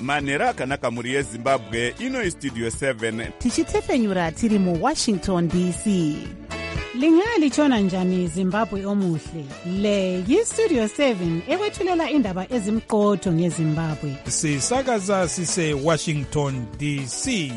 manhero akanaka mhuri yezimbabwe. Ino istudio 7 tichitefenyura tiri muWashington DC. Lingalitshona njani Zimbabwe omuhle? Le yistudio 7 ekwethulela indaba ezimqotho ngeZimbabwe. Sisakaza sise Washington DC.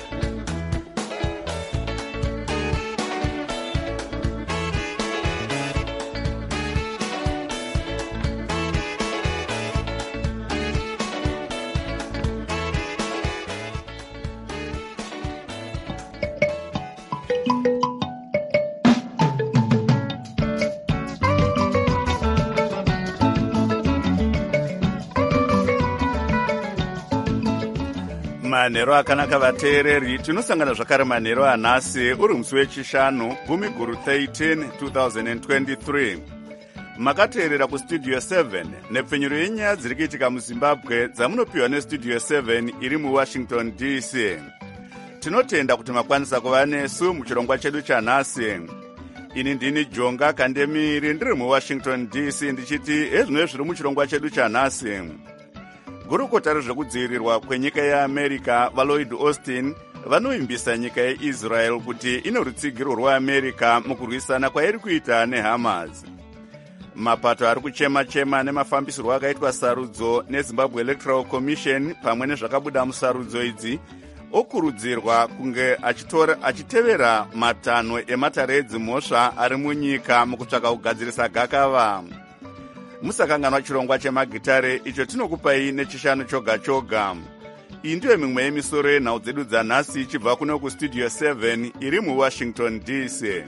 manhero akanaka vateereri, tinosangana zvakare manhero anhasi uri musi wechishanu 10/13 2023. makateerera kustudio 7 nepfenyuro yenyaya dziri kuitika muzimbabwe dzamunopiwa nestudio 7 iri muwashington DC. tinotenda kuti makwanisa kuva nesu muchirongwa chedu chanhasi. ini ndini Jonga Kandemiri ndiri muwashington DC ndichiti ezvino zviri muchirongwa chedu chanhasi. gurukota rezvekudzivirirwa kwenyika yeAmerica vaLloyd Austin vanoimbisa nyika yeIsrael kuti ine rutsigiro rweAmerica mukurwisana kwairi kuita neHamas. mapato ari kuchema-chema nemafambisirwo akaitwa sarudzo neZimbabwe Electoral Commission pamwe nezvakabuda musarudzo idzi okurudzirwa kunge achitevera matanho ematare edzimhosva ari munyika mukutsvaka kugadzirisa gakava. musakanganwa chirongwa chemagitare icho tinokupai nechishanu choga choga. iyi ndiyo mimwe yemisoro yenhau dzedu dzanhasi ichibva kuno kustudio 7 iri muwashington DC.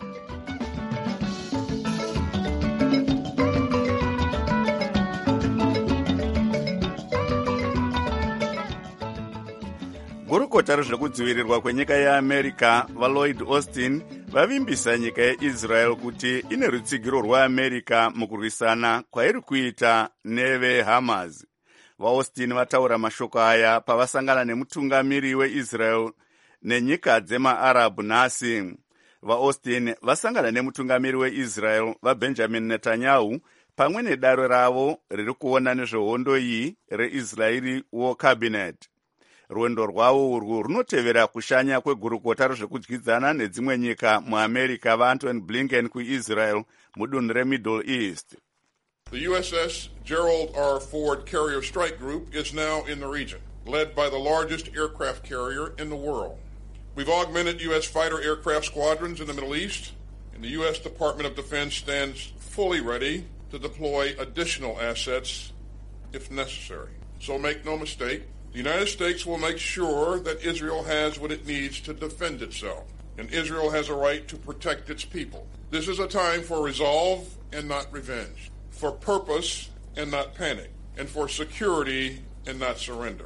gurukota rezvekudzivirirwa kwenyika yeAmerica vaLloyd Austin vavimbisa nyika yeIsrael kuti ine rutsigiro rweAmerica mukurwisana kwairi kuita neveHamas. vaAustin vataura mashoko aya pavasangana nemutungamiri weIsrael nenyika dzemaArabhu nhasi. vaAustin vasangana nemutungamiri weIsrael vaBenjamin Netanyahu pamwe nedare ravo riri kuona nezvehondo iyi reIsraeli War Cabinet. rwendo rwavo urwu runotevera kushanya kwegurukota rezvekudyidzana nedzimwe nyika muAmerica vaAntony Blinken kuIsrael mudunhu reMiddle East. The USS Gerald R. Ford Carrier Strike Group is now in the region, led by the largest aircraft carrier in the world. We've augmented U.S. fighter aircraft squadrons in the Middle East, and the U.S. Department of Defense stands fully ready to deploy additional assets if necessary. So make no mistake, the United States will make sure that Israel has what it needs to defend itself, and Israel has a right to protect its people. This is a time for resolve and not revenge, for purpose and not panic, and for security and not surrender.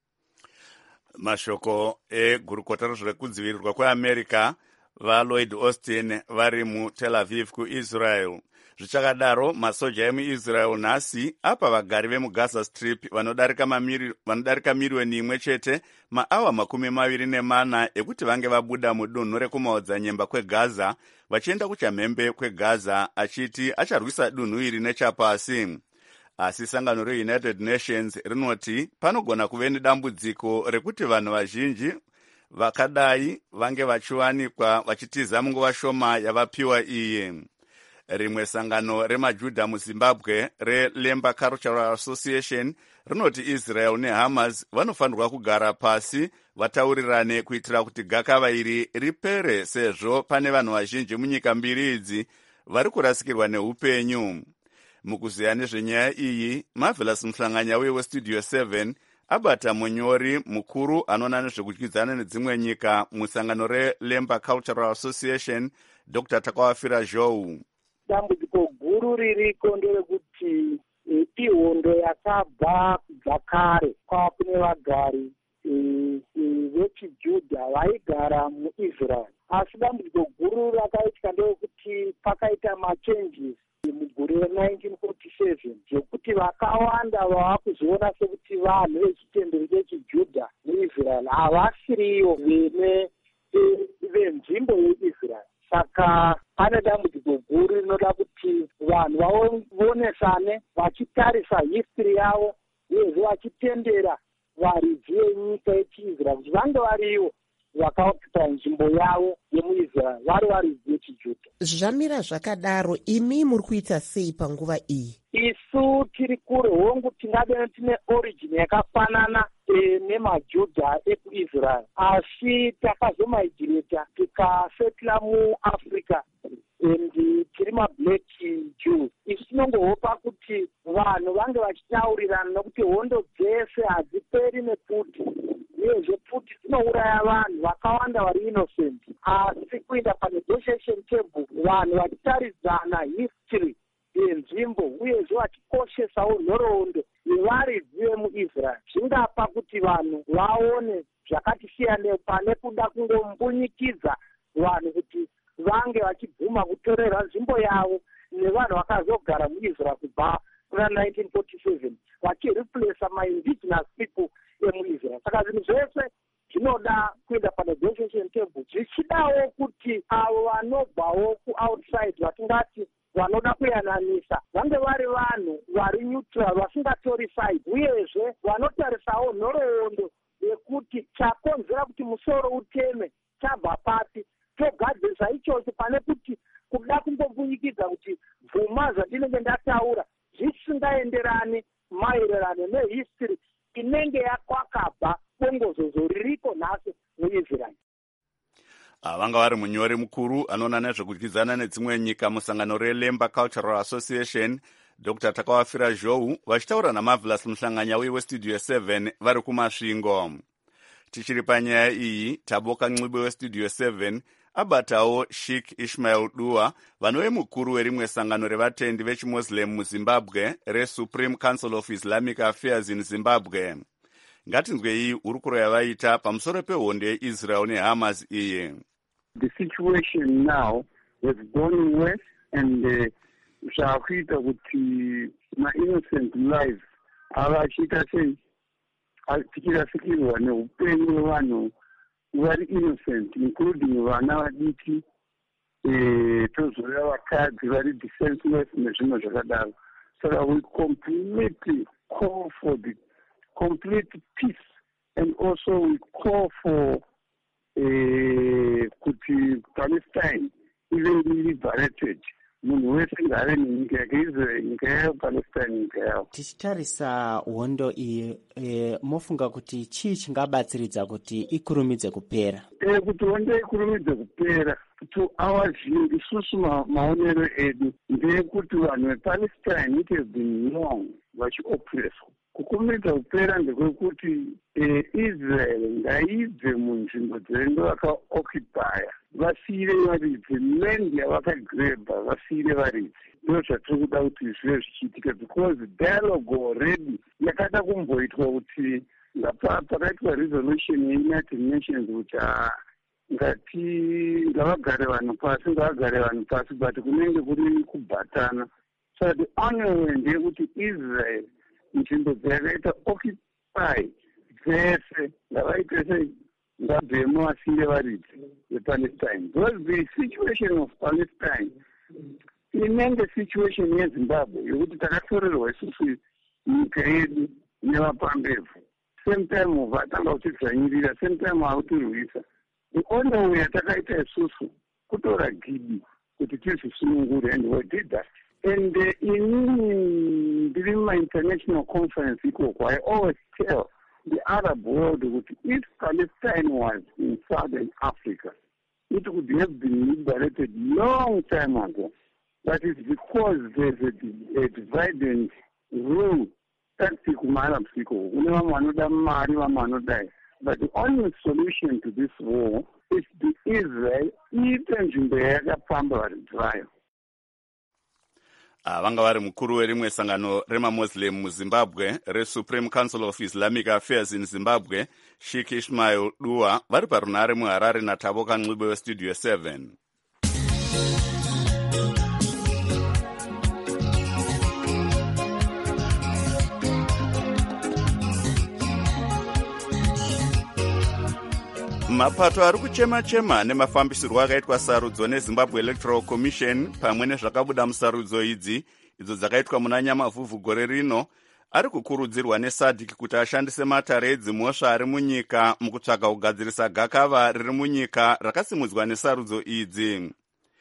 mashoko egurukota rezvekudzivirirwa kweAmerica vaLloyd Austin vari muTel Aviv kuIsrael. zvichakadaro masoja emuIsrael nhasi apa vagari vemuGaza Strip vanodarika miriyoni imwe chete maawa 24 ekuti vange vabuda mudunhu rekumaodzanyemba kweGaza vachienda kuchamhembe kweGaza achiti acharwisa dunhu iri nechapasi. asi sangano reUnited Nations rinoti panogona kuve nedambudziko rekuti vanhu vazhinji vakadai vange vachiwanikwa vachitiza munguva shoma yavapiwa iyi. rimwe sangano remajudha muZimbabwe reLemba Cultural Association rinoti Israel neHamas vanofanirwa kugara pasi vataurirane kuitira kuti gakava iri ripere sezvo pane vanhu vazhinji munyika mbiri idzi vari kurasikirwa neupenyu. mukuziya nezvenyaya iyi Marvelous Muhlanganyauye westudio 7 abata munyori mukuru anoona nezvekudyidzana nedzimwe nyika musangano reLemba Cultural Association Dr. Takawafira Zhou. dambudziko guru ririko nderekuti ihondo yakabva dzakare kwava kune vagari vechijudha vaigara muIsrael. asi dambudziko guru rakaitika nderekuti pakaita machanges mugore re1947 zvekuti vakawanda vava kuzoona sekuti vanhu vechitendero chechijudha muIsrael havasiriyo venzimbo yeIsrael. saka pane dambudziko guru rinoda kuti vanhu vaonesane vachitarisa history yavo uyezve vachitendera varidzi venyika yechiisrael kuti vange variwo vakaokupa nzvimbo yavo yemuisrael vari varidzi vechijudha. Zvamira zvakadaro, imi muri kuita sei panguva iyi? Isu tiri kure hongu tingade tine origin yakafanana nemajudha ekuisrael, asi takazomaigireta tikasetla muafrica and tiri mablack Jews. Isu tinongohopa kuti vanhu vange vachitaurirana nokuti hondo dzese hadziperi nepfuti, uyezve pfuti dzinouraya vanhu vakawanda vari innocent. Asi kuenda panegotiation table vanhu vachitaridzana history yenzvimbo uyezve vachikoshesawo nhoroondo yevaridzi vemuisrael zvingapa kuti vanhu vaone zvakati siyanei pane kuda kungombunyikidza vanhu kuti vange vachibvuma kutorerwa nzvimbo yavo nevanhu vakazogara muisrael kubva kuna 1947 vachireplace maindigenous people emuisrael. Saka zvinhu zvese zvinoda kuenda panegotiation table zvichidawo kuti avo vanobvawo kuoutside vatingati vanoda kuyananisa vange vari vanhu vari neutral vasingatori side, uyezve vanotarisawo nhoroondo yekuti chakonzera kuti musoro uteme chabva pasi, togadzirisa ichocho pane kuti kuda kumbobunyikidza kuti bvuma zvandinenge ndataura zvisingaenderani maererano nehistory inenge yakwakabva bongozozo ririko nhasi muisrael. Vanga vari munyori mukuru anoona nezvekudyidzana nedzimwe nyika musangano reLemba Cultural Association, Dr. Takawafira Zhou, vachitaura naMarvelous Muhlanganya weStudio 7 vari kumasvingo. Tichiri panyaya iyi, Taboka Ncube weStudio 7 abatawo Sheikh Ishmael Dua, vanove mukuru werimwe sangano revatendi vechimuslim muZimbabwe reSupreme Council of Islamic Affairs in Zimbabwe. Ngatinzwei urukuro yavaita pamusoro pehondo yeIsrael neHamas iyi. The situation now has gone worse and zvakuita kuti ma-innocent lives avachiita sei tichirasikirwa neupenyu hwevanhu vari innocent including vana vadiki tozoreva vakadzi vari defenseless nezvimwe zvakadaro. Saka we completely call for the complete peace and also we call for kuti Palestine even be liberated. Munhu wese ngave nenyika yake Israel, nyika yayo, Palestine nyika yayo. Tichitarisa hondo iyi, mofunga kuti chii chingabatsiridza kuti ikurumidze kupera? Kuti hondo ikurumidze kupera, to our view, isusu maonero edu ndeyekuti vanhu vePalestine it has been long vachioppresswa. Kukurumidza kupera ndekwekuti Israel ngaibve munzvimbo dzinenge vakaoccupya, vasiyire varidzi, land yavakagrebha vasiyire varidzi. Ndo zvatiri kuda kuti zvive zvichiitika, because dialogue already yakada kumboitwa kuti pakaitwa resolution yeUnited Nations kuti ngavagare vanhu pasi, but kunenge kuri kubhatana. So the only way ndeyekuti Israel nzvimbo dzakaita occupy dzese ngavaite sei, ngabvemo vasiyire varidzi vePalestine. Because the situation of Palestine inenge situation yeZimbabwe yekuti takatorerwa isusu nyika yedu nevapambevhu, same time vatanga kutidzvanyirira, same time vakutirwisa. The only way yatakaita isusu kutora gidi kuti tizvisunungure, and we did that. And during my international conference, I always tell the Arab world that if Palestine was in Southern Africa, it would have been liberated long time ago. That is because there's a divide and rule tactic in Arab people. But the only solution to this war is the Israel even in the Pamba trial. Vanga vari mukuru werimwe sangano remamuslim muZimbabwe reSupreme Council of Islamic Affairs in Zimbabwe, Sheikh Ishmael Dua, vari parunare muHarare naTaboka Ncube weStudio 7. Mapato ari kuchema-chema nemafambisirwo akaitwa sarudzo neZimbabwe Electoral Commission pamwe nezvakabuda musarudzo idzi, idzo dzakaitwa muna Nyamavhuvhu gore rino, ari kukurudzirwa nesadc kuti ashandise matare edzimhosva ari munyika mukutsvaga kugadzirisa gakava riri munyika rakasimudzwa nesarudzo idzi.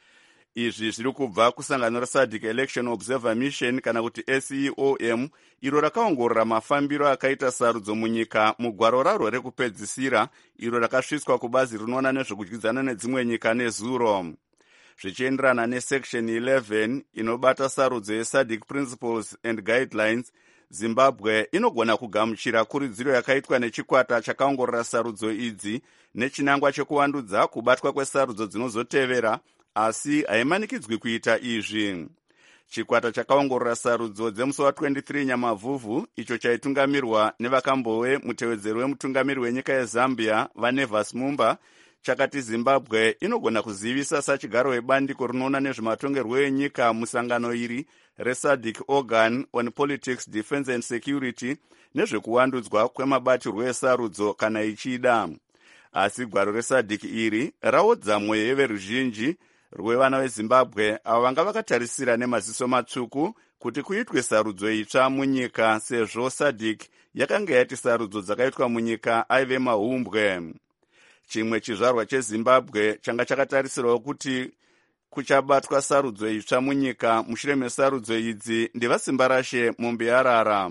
Izvi zviri kubva kusangano resadc Election Observer Mission kana kuti SEOM iro rakaongorora mafambiro akaita sarudzo munyika mugwaro raro rekupedzisira iro rakasvitswa kubazi rinoona nezvekudyidzana nedzimwe nyika nezuro. Zvichienderana nesection 11 inobata sarudzo yeSADC Principles and Guidelines, Zimbabwe inogona kugamuchira kurudziro yakaitwa nechikwata chakaongorora sarudzo idzi nechinangwa chekuvandudza kubatwa kwesarudzo dzinozotevera, asi haimanikidzwi kuita izvi. Chikwata chakaongorora sarudzo dzemusi wa23 Nyamavhuvhu, icho chaitungamirwa nevakambowe mutevedzeri wemutungamiri wenyika yeZambia vaNevas Mumba, chakati Zimbabwe inogona kuzivisa sachigaro webandiko rinoona nezvematongerwo enyika musangano iri reSADC Organ on Politics, Defense and Security nezvekuwandudzwa kwemabatirwo esarudzo kana ichida. Asi gwaro reSADC iri raodza mwoyo yeveruzhinji rwevana veZimbabwe avo vanga vakatarisira nemaziso matsvuku kuti kuitwe sarudzo itsva munyika, sezvo SADC yakanga yati sarudzo dzakaitwa munyika aive mahumbwe. Chimwe chizvarwa cheZimbabwe changa chakatarisirwa kuti kuchabatwa sarudzo itsva munyika mushure mesarudzo idzi ndevasimba rashe Mumbiarara.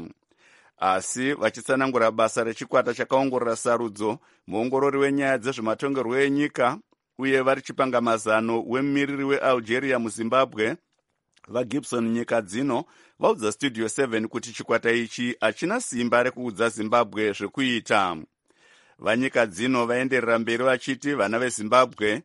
Asi vachitsanangura basa rechikwata chakaongorora sarudzo, muongorori wenyaya dzezvematongerwo enyika uye vari chipanga mazano wemumiriri weAlgeria muZimbabwe vaGibson nyika dzino vaudza Studio 7 kuti chikwata ichi hachina simba rekuudza Zimbabwe zvekuita. Vanyika dzino vaenderera mberi vachiti vana veZimbabwe,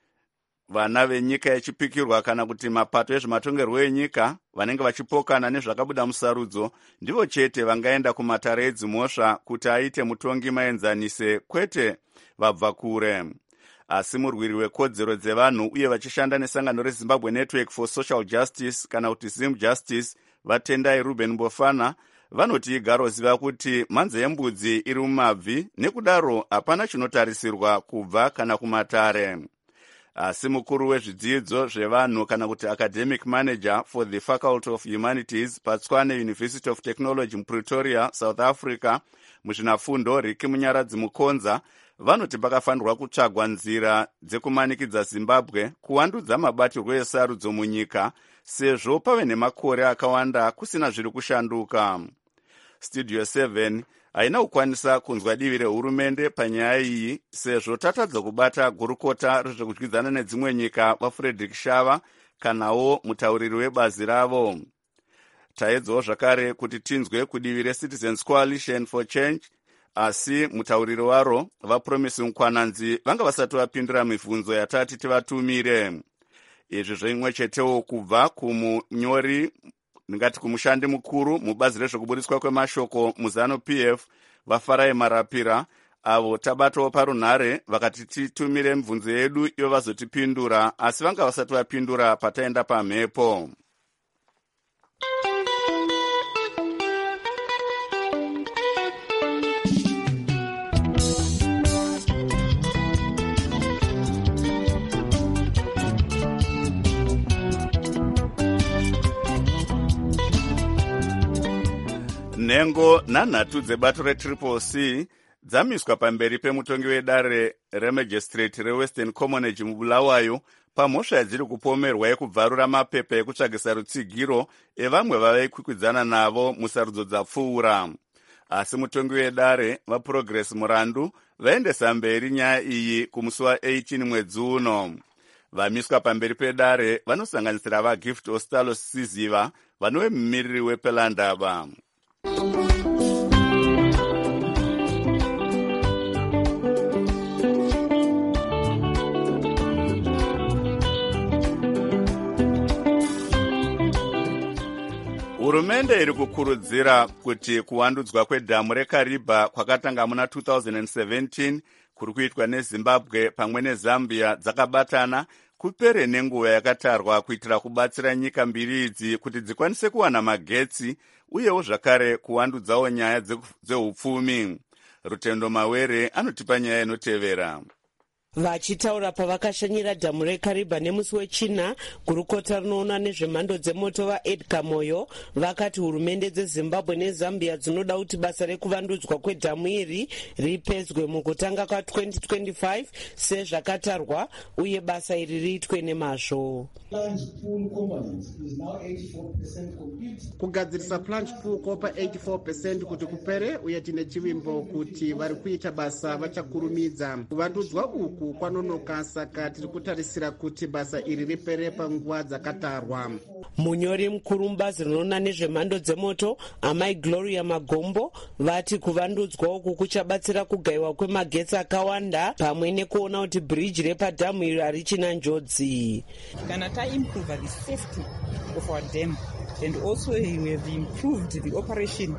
vana venyika yechipikirwa kana kuti mapato ezvematongerwo enyika vanenge vachipokana nezvakabuda musarudzo ndivo chete vangaenda kumatare edzimhosva kuti aite mutongi maenzanise, kwete vabva kure. Asi murwiri wekodzero dzevanhu uye vachishanda nesangano reZimbabwe Network for Social Justice kana kuti Zim Justice vaTendai Ruben Mbofana vanoti igaro ziva kuti mhanza yembudzi iri mumabvi, nekudaro hapana chinotarisirwa kubva kana kumatare. Asi mukuru wezvidzidzo zvevanhu kana kuti academic manager for the Faculty of Humanities paTshwane University of Technology muPretoria, South Africa, muzvinafundo Riki Munyaradzi Mukonza vanoti pakafanirwa kutsvagwa nzira dzekumanikidza Zimbabwe kuwandudza mabatirwo esarudzo munyika, sezvo pave nemakore akawanda kusina zviri kushanduka. Studio 7 haina kukwanisa kunzwa divi rehurumende panyaya iyi, sezvo tatadza kubata gurukota rezvekudyidzana nedzimwe nyika vaFrederick Shava kanawo mutauriri webazi ravo. Taedzawo zvakare kuti tinzwe kudivi reCitizens Coalition for Change, asi mutauriri waro vaPromise Mukwananzi vanga vasati vapindura mibvunzo yatati tivatumire. Izvi zvimwe chetewo kubva kumunyori ndingati kumushandi mukuru mubazi rezvekubudiswa kwemashoko muZanu PF vaFarai Marapira, avo tabatawo parunhare vakati titumire mibvunzo yedu iyo vazotipindura, asi vanga vasati vapindura pataenda pamhepo. Nhengo nhanhatu dzebato reCCC dzamiswa pamberi pemutongi wedare remajistrate reWestern Commonwealth muBulawayo pamhosva yadziri kupomerwa yekubvarura mapepa ekutsvagisa rutsigiro evamwe vavaikwikwidzana navo musarudzo dzapfuura. Asi mutongi wedare vaProgress Murandu vaendesa mberi nyaya iyi kumusi wa18 mwedzi uno. Vamiswa pamberi pedare vanosanganisira vaGift Ostalo Siziva vanove mumiriri wePelandaba. Hurumende iri kukurudzira kuti kuwandudzwa kwedhamu reKariba kwakatanga muna 2017 kuri kuitwa neZimbabwe pamwe neZambia dzakabatana kupere nenguva yakatarwa kuitira kubatsira nyika mbiri idzi kuti dzikwanise kuwana magetsi uyewo zvakare kuwandudzawo nyaya dzehupfumi. Rutendo Mawere anotipa nyaya inotevera. Vachitaura pavakashanyira dhamu reKariba nemusi wechina, gurukota rinoona nezvemhando dzemoto vaEdgar Moyo vakati hurumende dzeZimbabwe neZambia dzinoda kuti basa rekuvandudzwa kwedhamu iri ripedzwe mukutanga kwa2025 sezvakatarwa uye basa iri riitwe nemazvo. Kugadzirisa plunge pool kopa 84% kuti kupere uye tine chivimbo kuti vari kuita basa vachakurumidza. Kuvandudzwa uku kwanonoka, saka tiri kutarisira kuti basa iri ripere panguva dzakatarwa. Munyori mukuru mubazi rinoona nezvemhando dzemoto Amai Gloria Magombo vati kuvandudzwa uku kuchabatsira kugayiwa kwemagetsi akawanda pamwe nekuona kuti bridge repadhamu iri harichina njodzi. Kana taimprove the safety of our dam and also we have improved the operation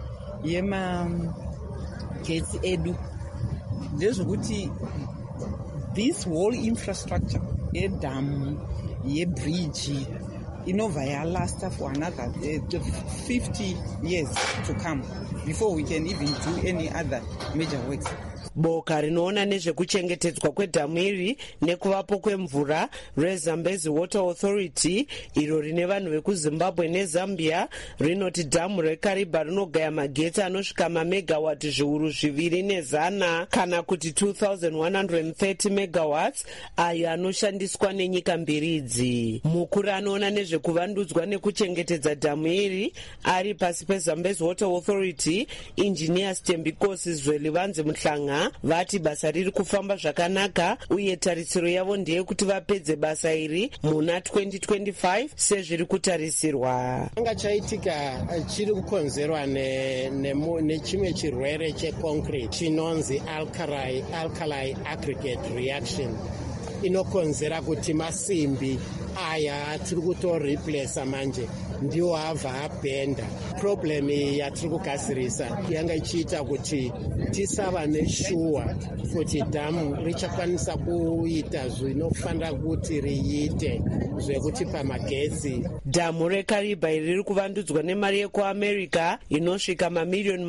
yemagetsi edu, ndezvokuti this whole infrastructure yedhamu yebridge inobva yalasta for another 50 years to come before we can even do any other major works. Boka rinoona nezvekuchengetedzwa kwedhamu iri nekuvapo kwemvura reZambezi Water Authority, iro rine vanhu vekuZimbabwe neZambia, rinoti dhamu reKariba rinogaya magetsi anosvika mamegawati zviuru 200 kana kuti 2130 megawatts, ayo anoshandiswa nenyika mbiri idzi. Mukuru anoona nezvekuvandudzwa nekuchengetedza dhamu iri ari pasi peZambezi Water Authority, Engineer Stembikosi Zwelivanzi Muhlanga, vati basa riri kufamba zvakanaka uye tarisiro yavo ndeye kuti vapedze basa iri muna 2025 sezviri kutarisirwa. Changa chaitika chiri kukonzerwa nechimwe chirwere checoncrete chinonzi alkali aggregate reaction, inokonzera kuti masimbi aya tiri kutoreplace manje ndiwo abva abhenda. Problem yatiri kugadzirisa yanga ichiita kuti tisava neshuwa kuti dhamu richakwanisa kuita zvinofanira kuti riite zvekutipa magetsi. Dhamu reKariba iri riri kuvandudzwa nemari yekuAmerica inosvika mamiliyoni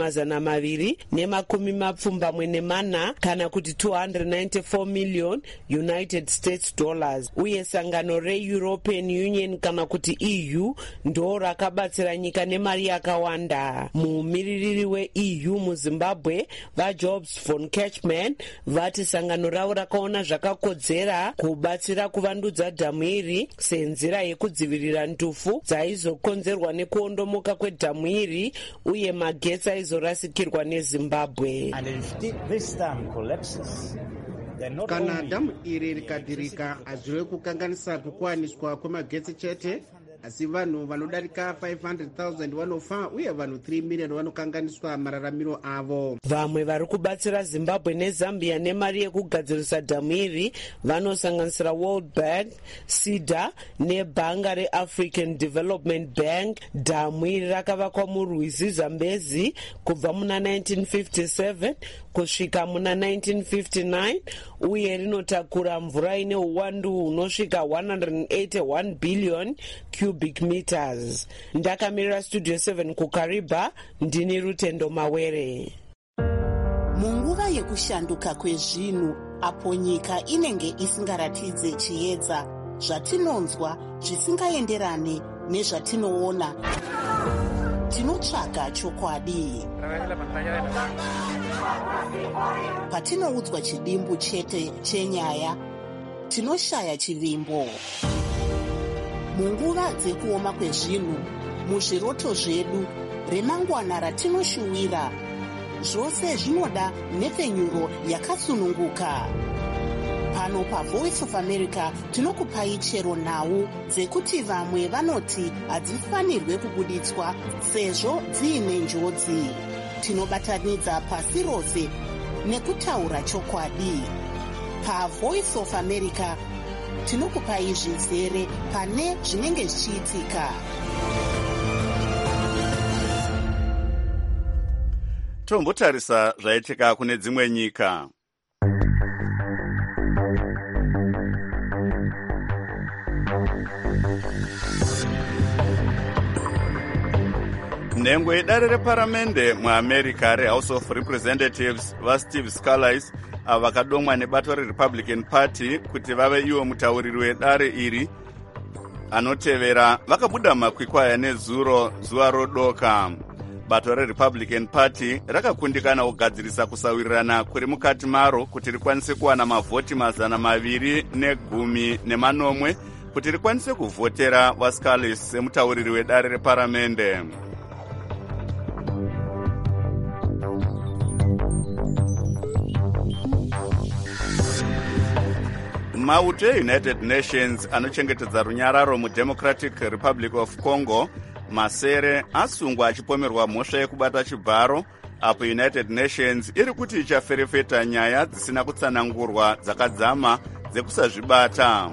224 kana kuti 294 million United States dollars, uye sangano reEuropean Union kana kuti EU ndo rakabatsira nyika nemari yakawanda. Mumiririri weEU muZimbabwe vaJobs von Ketchman vati sangano ravo rakaona zvakakodzera kubatsira kuvandudza dhamu iri senzira yekudzivirira ndufu dzaizokonzerwa nekuondomoka kwedhamu iri uye magetsi aizorasikirwa neZimbabwe. Kana dhamu iri rikadirika, hazvirevi kukanganisa kuwaniswa kwemagetsi chete, asi vanhu vanodarika 500,000 vanofa uye vanhu 3 million vanokanganiswa mararamiro avo. Vamwe vari kubatsira Zimbabwe neZambia nemari yekugadzirisa dhamu iri vanosanganisira World Bank, SIDA nebhanga reAfrican Development Bank. Dhamu iri rakavakwa murwizi Zambezi kubva muna 1957 kusvika muna 1959 uye rinotakura mvura ine uwandu hunosvika 181 billion cubic meters. Ndakamirira Studio 7 kuKariba, ndini Rutendo Mawere. Munguva yekushanduka kwezvinhu, apo nyika inenge isingaratidze chiedza, zvatinonzwa zvisingaenderane nezvatinoona, tinotsvaga chokwadi. Patinoudzwa chidimbu chete chenyaya, tinoshaya chivimbo. Munguva dzekuoma kwezvinhu, muzviroto zvedu, remangwana ratinoshuwira, zvose zvinoda nhepfenyuro yakatsununguka. Pano paVoice of America tinokupai chero nhau dzekuti vamwe vanoti hadzifanirwe kubuditswa sezvo dziine njodzi. Tinobatanidza pasi rose nekutaura chokwadi. PaVoice of America tinokupai zvizere pane zvinenge zvichiitika. Tombotarisa zvaitika kune dzimwe nyika. Nhengo yedare reparamende muAmerica reHouse of Representatives vaSteve Scalise avo vakadomwa nebato reRepublican Party kuti vave iwo mutauriri wedare iri anotevera vakabuda makwikwana nezuro zuva rodoka. Bato reRepublican Party rakakundikana kugadzirisa kusawirirana kuri mukati maro kuti rikwanise kuwana mavhoti 210 kuti rikwanise kuvhotera vaScalise semutauriri wedare reparamende. Mauto eUnited Nations anochengetedza runyararo muDemocratic Republic of Congo masere asungwa achipomerwa mhosva yekubata chibharo, apo United Nations iri kuti ichaferefeta nyaya dzisina kutsanangurwa dzakadzama dzekusazvibata.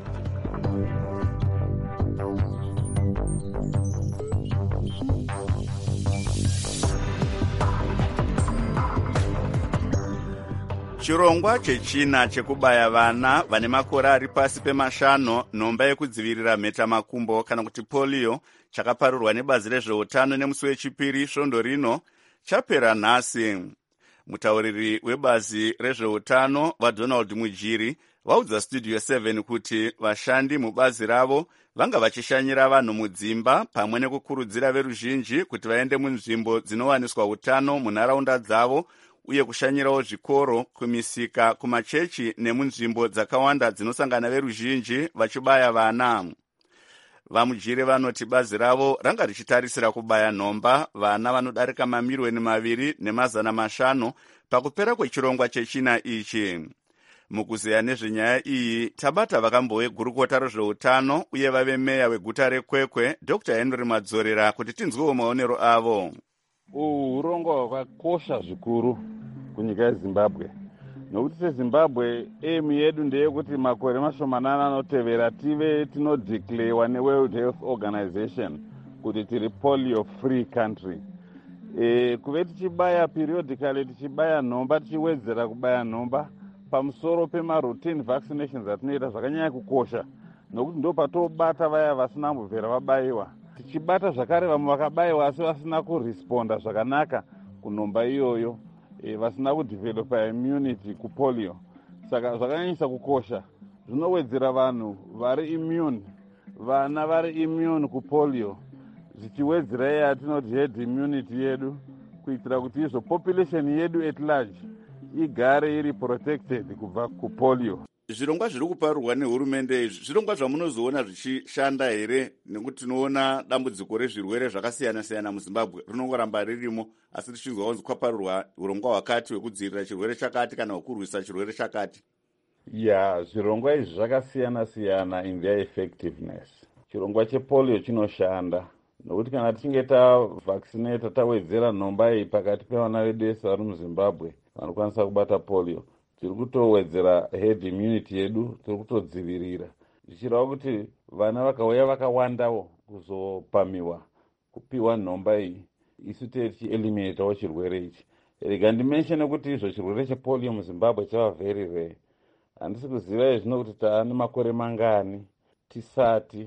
Chirongwa chechina chekubaya vana vane makore ari pasi pe5 nhomba yekudzivirira mhetamakumbo kana kuti polio chakaparirwa nebazi rezveutano nemusi wechipiri svondo rino chapera nhasi. Mutauriri webazi rezveutano vaDonald Mujiri vaudza Studio 7 kuti vashandi mubazi ravo vanga vachishanyira vanhu mudzimba pamwe nekukurudzira veruzhinji kuti vaende munzvimbo dzinowaniswa utano munharaunda dzavo, uye kushanyirawo zvikoro, kumisika, kumachechi nemunzvimbo dzakawanda dzinosangana veruzhinji vachibaya vana. Vamujiri vanoti bazi ravo ranga richitarisira kubaya nhomba vana vanodarika 2,250,000 pakupera kwechirongwa chechina ichi. Mukuzeya nezvenyaya iyi tabata vakambo vegurukota rezveutano uye vave meya weguta reKwekwe Dr. Henry Madzorera kuti tinzwewo maonero avo. Urongwa hwakakosha zvikuru kunyika yeZimbabwe, nokuti seZimbabwe aim yedu ndeyekuti makore mashomanana anotevera tive tinodeclarewa neWorld Health Organization kuti tiri polio free country. Kuve tichibaya periodically, tichibaya nhomba, tichiwedzera kubaya nhomba pamusoro pemaroutine vaccinations atinoita zvakanyanya kukosha, nokuti ndo patobata vaya vasina mbobvera vabayiwa. Tichibata zvakare vamwe vakabayiwa asi vasina kuresponda zvakanaka kunhomba iyoyo, vasina kudevelopa immunity kupolio. Saka zvakanyanyisa kukosha, zvinowedzera vanhu vari immune, vana vari immune kupolio, zvichiwedzera yatinoti herd immunity yedu, kuitira kuti izvo population yedu at large igare iri protected kubva kupolio. Zvirongwa zviri kuparirwa nehurumende izvi zvirongwa zvamunozoona zvichishanda here? Nekuti tinoona dambudziko rezvirwere zvakasiyana siyana muZimbabwe rinongoramba ririmo, asi tichinzwa kunzi kwaparirwa urongwa hwakati hwekudzivirira chirwere chakati kana hwekurwisa chirwere chakati. Zvirongwa izvi zvakasiyana siyana in their effectiveness. Chirongwa chepolio chinoshanda nokuti kana tichinge tavaccinate tawedzera nhomba iyi pakati pevana vedu vese vari muZimbabwe vanokwanisa kubata polio, tiri kutowedzera herd immunity yedu, tiri kutodzivirira, zvichireva kuti vana vakauya vakawandawo kuzopamiwa kupiwa nhomba iyi, isu tichieliminatawo chirwere ichi. Rega ndimenshene kuti izvo chirwere chepolio muZimbabwe chava very rare. Handisi kuziva izvino kuti taane makore mangani tisati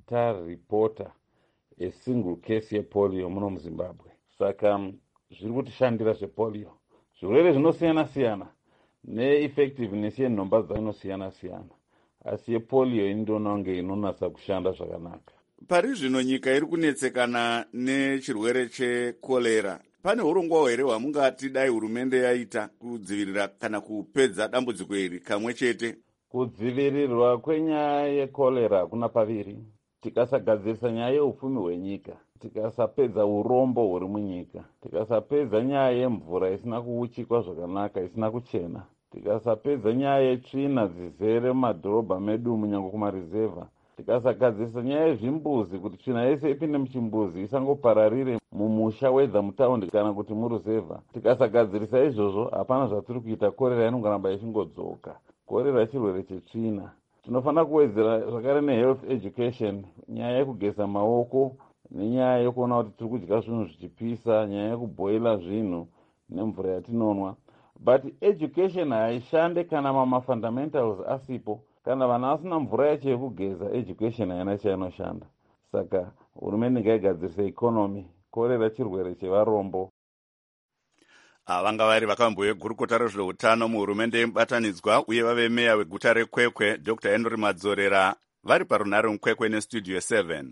taripota a single case yepolio muno muZimbabwe. Saka zviri kutishandira zvepolio. Zvirwere zvinosiyana siyana neeffectiveness yenhomba dzainosiyana siyana, asi yepolio indoona kunge inonatsa kushanda zvakanaka. Pari zvino nyika iri kunetsekana nechirwere chekorera. Pane urongwa here hwamungati dai hurumende yaita kudzivirira kana kupedza dambudziko iri kamwe chete? Kudzivirirwa kwenyaya yekorera kuna paviri. Tikasagadzirisa nyaya yeupfumi hwenyika, tikasapedza urombo huri munyika, tikasapedza nyaya yemvura isina kuuchikwa zvakanaka, isina kuchena, tikasapedza nyaya yetsvina dzizere mumadhorobha medu munyange kumarizevha, tikasagadzirisa nyaya yezvimbuzi kuti tsvina yese ipinde muchimbuzi isangopararire mumusha wedza mutaundi kana kuti muruzevha, tikasagadzirisa izvozvo hapana zvatiri kuita, korera inongoramba ichingodzoka. Korera chirwere chetsvina. Tinofanira kuwedzera zvakare nehealth education, nyaya yekugeza maoko nenyaya yekuona kuti tiri kudya zvinhu zvichipisa, nyaya yekubhoila zvinhu nemvura yatinonwa. But education haishande kana mamafundamentals asipo. Kana vana vasina mvura yacho yekugeza, education haina chainoshanda. Saka hurumende ngaigadzirise economy, korera chirwere chevarombo. vanga vari vakambogurukota rezveutano muhurumende yemubatanidzwa uye vave meya weguta rekwekwe Dr. Henry Madzorera vari parunare mukwekwe nestudio 7.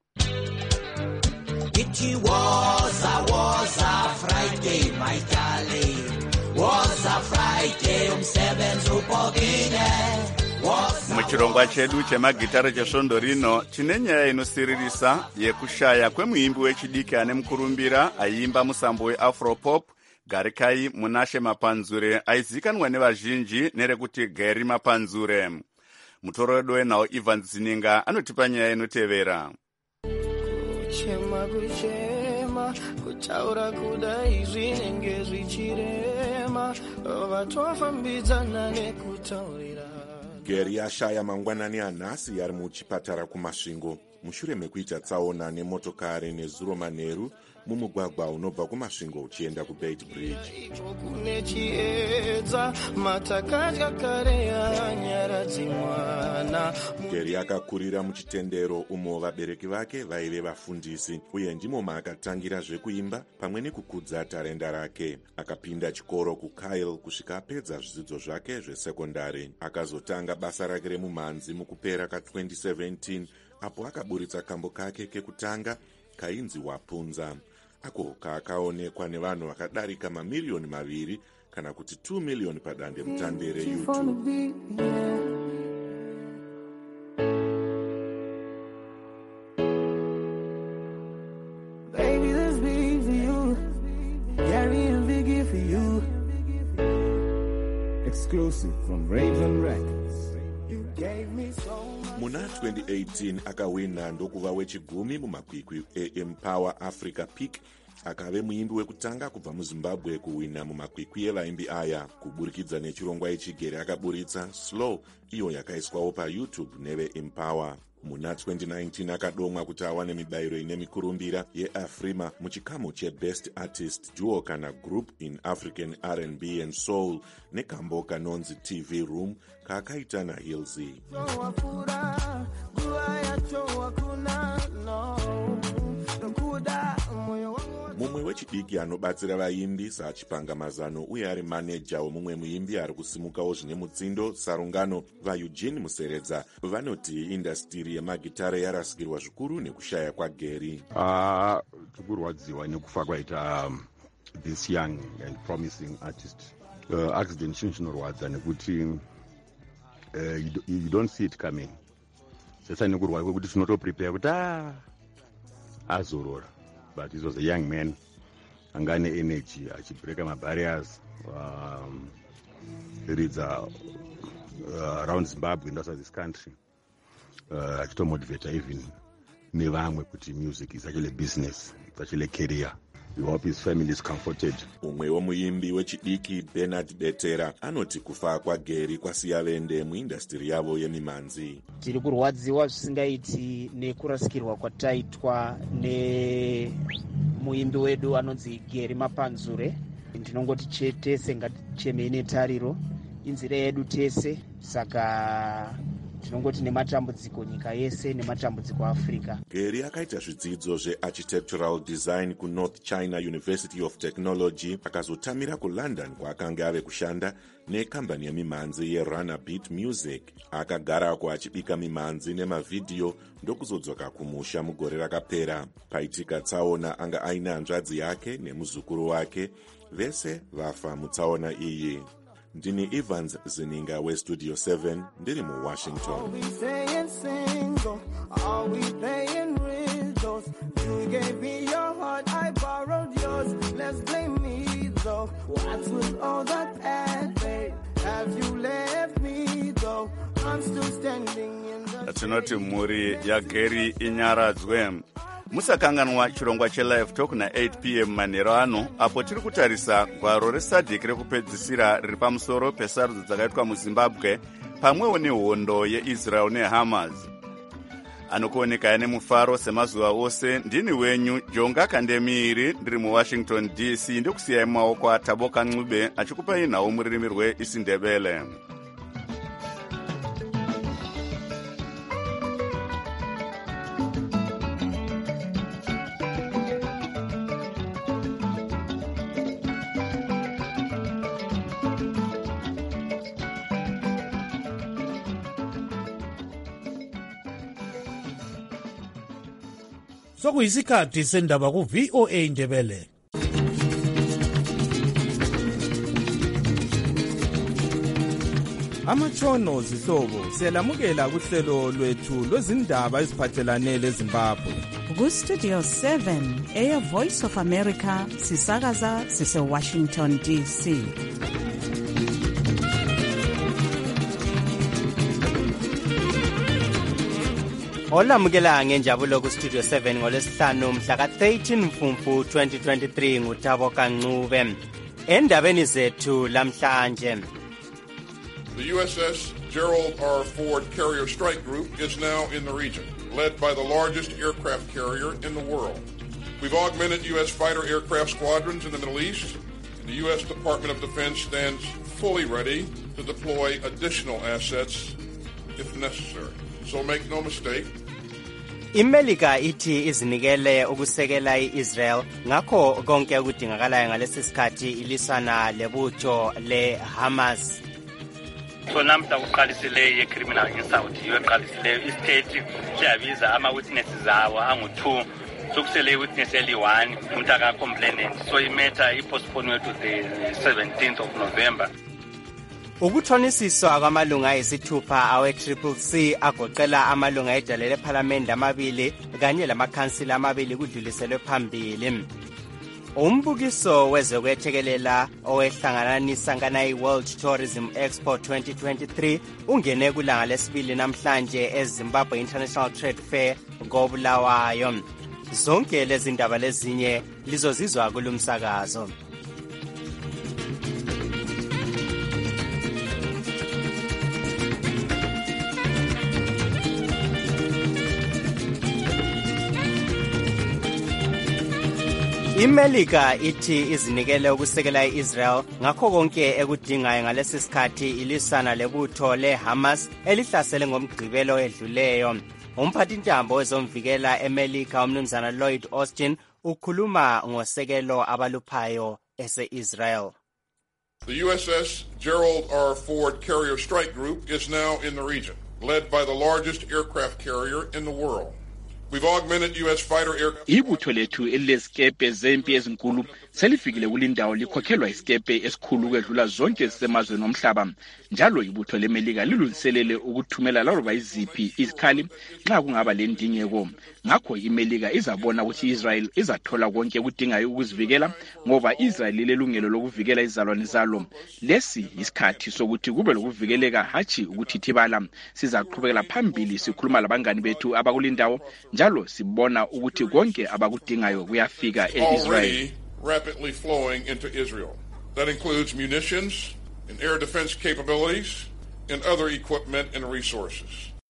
It was a Friday, my darling. Was a Friday, umsebenzi upokile. Muchirongwa chedu chemagitare chesvondo rino chine nyaya inosiririsa yekushaya kwemuimbi wechidiki ane mukurumbira aiimba musambo weafropop Garikai Munashe Mapanzure aizikanwa nevazhinji nerekuti Gary Mapanzure. Mutoro wedu wenhau Ivan Zininga anotipa nyaya inotevera. Kuchema kutaura kudai zvinenge zvichirema vatofambidzana nekutaurira. Gary ashaya mangwanani anhasi ari muchipatara kumasvingo mushure mekuita tsaona nemotokari nezuro manheru mumugwagwa unobva kumasvingo uchienda kubeit bridge. Kune chiedza matakatya kare yanyaradzi mwana. Gary akakurira muchitendero umo vabereki vake vaive vafundisi uye ndimo maakatangira zvekuimba pamwe nekukudza tarenda rake. Akapinda chikoro kuKyle kusvika apedza zvidzidzo zvake zvesekondari. Akazotanga basa rake remumhanzi mukupera ka2017 apo akaburitsa kambo kake kekutanga kainzi Wapunza. Ako kaakaonekwa nevanhu vakadarika mamiliyoni 2 kana kuti 2 miliyoni padande mutande reYouTube. Baby, this beat for you. Gary and Vicky for you. Exclusive from Raven Records. You gave me so muna 2018 akawina ndokuva wechigumi mumakwikwi eEmpower Africa Peak. Akave muimbi wekutanga kubva muZimbabwe kuwina mumakwikwi evaimbi aya kuburikidza nechirongwa ichi. Akaburitsa Slow iyo yakaiswawo paYouTube neveEmpower. Muna 2019 akadomwa kuti awane mibayiro ine mikurumbira yeAfrima muchikamu cheBest Artist Duo kana Group in African R&B and Soul nekambo kanonzi TV Room kaakaita naHillsy. Mumwe wechidiki anobatsira vaimbi saachipanga mazano uye ari maneja wemumwe muimbi ari kusimukawo zvine mutsindo sarungano vaEugene Museredza vanoti indastiri yemagitare yarasikirwa zvikuru nekushaya kwaGary. Tikurwadziwa nekufa kwaita this young and promising artist. Accident chinhu chinorwadza nekuti you don't see it coming. Sasa nekurwadza kwekuti tinotoprepare kuti azorora. But he was a young man, angane energy, achibreaka mabarriers, reads around Zimbabwe and outside this country. Achitomotivate even nevamwe kuti music is actually a business, it's actually a career. We hope his family is comforted. Umwe womuimbi wechidiki Bernard Betera anoti kufa kwaGary kwasiya vende muindastiri yavo yemimhanzi. Tiri kurwadziwa zvisingaiti nekurasikirwa kwataitwa nemuimbi wedu anonzi Gary Mapanzure. Ndinongoti chete sengatichemei netariro inzira yedu tese, saka tinongoti nematambudziko nyika yese nematambudziko Africa. Gary akaita zvidzidzo zvearchitectural design kuNorth China University of Technology akazotamira kuLondon kwaakanga ave kushanda nekambani yemimhanzi yeRunner Beat Music. Akagarako achibika mimhanzi nemavhidhiyo ndokuzodzoka kumusha mugore rakapera. Paitika tsaona anga aina hanzvadzi yake nemuzukuru wake, vese vafa mutsaona iyi. Ndini Evans Zininga weStudio 7 ndiri muWashington. Tinoti mhuri yaGary inyaradzwe. Musakanganwa chirongwa cheLive Talk na8 p.m. manheru ano, apo tiri kutarisa gwaro reSADC rekupedzisira riri pamusoro pesarudzo dzakaitwa muZimbabwe pamwewo nehondo yeIsrael neHamas. Anokuoneka nemufaro semazuva ose. Ndini wenyu Jonga Kandemiri ndiri muWashington DC ndokusiyai mumaoko aTaboka Ncube achikupai nhau mururimi rweIsindebele. sokuyisikhathi sendaba ku-VOA Indebele. Amatshono zihlobo siyalamukela kuhlelo lwethu lwezindaba eziphathelane leZimbabwe. Ku-Studio 7 Air Voice of America sisakaza sise-Washington DC. Olamukela ngenjabulo ku-Studio 7 ngolesihlanu mhla ka-13 Mfumfu 2023 nguThabo Kancube. Endabeni zethu lamhlanje. The USS Gerald R. Ford Carrier Strike Group is now in the region, led by the largest aircraft carrier in the world. We've augmented U.S. fighter aircraft squadrons in the Middle East. The U.S. Department of Defense stands fully ready to deploy additional assets if necessary. So make no mistake. iMelika ithi izinikele ukusekela iIsrael ngakho konke okudingakalayo ngalesi sikhathi ilisana lebutho leHamas. So namhla uqalisile ye-criminal insult yoqalisile istate siyabiza ama-witnesses awo angu-2 sokusele i-witness eli-1 umuntu aka-complainant so imatter ipostponwe to the 17th of November. Ukuthonisiswa kwamalunga ayisithupha awe-CCC agoqela amalunga edale lephalamende amabili kanye lamakhansila amabili kudluliselwe phambili. Umbukiso wezokwethekelela owehlanganisa nganayi World Tourism Expo 2023 ungene kulanga lesibili namhlanje eZimbabwe International Trade Fair ngoBulawayo. Zonke lezi ndaba lezinye lizozizwa kulumsakazo. iMelika ithi izinikele ukusekela iIsrael ngakho konke ekudingayo ngalesi sikhathi ilisana lebutho leHamas elihlasele ngomgqibelo edluleyo. Umphathintambo wezomvikela eMelika umnumzana Lloyd Austin ukhuluma ngosekelo abaluphayo ese-Israel. The USS Gerald R. Ford Carrier Strike Group is now in the region, led by the largest aircraft carrier in the world. We've augmented U.S. fighter aircraft. Ibutho lethu elilezikepe zempi ezinkulu selifikile kulindawo likhokhelwa isikepe esikhulu kwedlula zonke ezisemazweni omhlaba. Njalo ibutho leMelika lilungiselele ukuthumela laloba iziphi izikhali nxa kungaba lendingeko. Ngakho iMelika izabona ukuthi iIsrael izathola konke kudingayo ukuzivikela ngoba iIsrael lilelungelo lokuvikela izalwane zalo. Lesi isikhathi sokuthi kube lokuvikeleka hatshi ukuthithibala. Sizaqhubekela phambili sikhuluma labangani bethu abakulindawo njalo sibona ukuthi konke abakudingayo kuyafika eIsrael. Rapidly flowing into Israel. That includes munitions and air defense capabilities and other equipment and resources.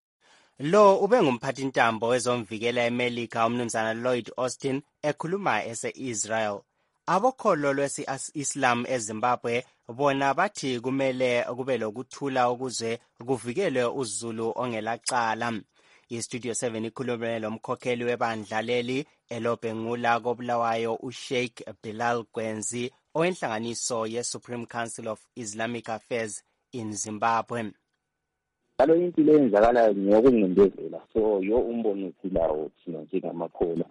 Lo ube ngumphathintambo wezomvikela eMelika umnumzana Lloyd Austin ekhuluma ese-Israel. Abokholo lwesi-Islam eZimbabwe bona bathi kumele kube lokuthula ukuze kuvikelwe uZulu ongelacala. iStudio 7 ikhulume lomkhokheli webandla leli elobhengula koBulawayo uSheikh Bilal Gwenzi owenhlanganiso ye-Supreme Council of Islamic Affairs in Zimbabwe. Alo impilo eyenzakalayo ngiyokungcindezela so yo umbono silawo thina njengamakhola.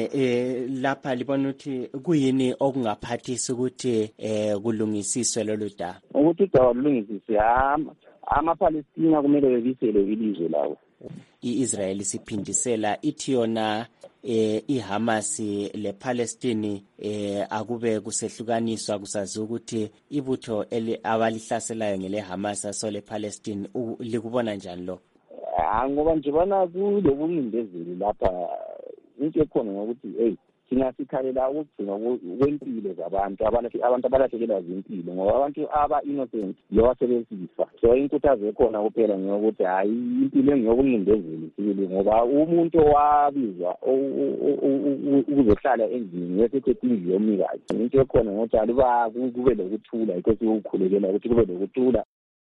Lapha libona ukuthi kuyini okungaphathisa ukuthi kulungisiswe lolu daba. Ukuthi udaba lulungisiswe ama-Palestina kumele bebisele ilizwe lawo. iIsrael siphindisela ithi yona iHamas lePalestine akube kusehlukaniswa kusazi ukuthi ibutho abalihlaselayo ngeleHamas so lePalestine likubona njani lo? Ngoba nje bana kulobungindezeli lapha into ekhona ngokuthi thina sikhalela ukugcina kwempilo zabantu abantu abalahlekelwa zimpilo ngoba abantu aba-innocent lowasebenzisa so inkuthazo ekhona kuphela ngokuthi hayi impilo engiyokungindezeli sibili ngoba umuntu owabizwa ukuzohlala endlini yesithethi indlu yomnikazi into ekhona ngokuthi aluba kube lokuthula yikho sikukhulekela ukuthi kube lokuthula.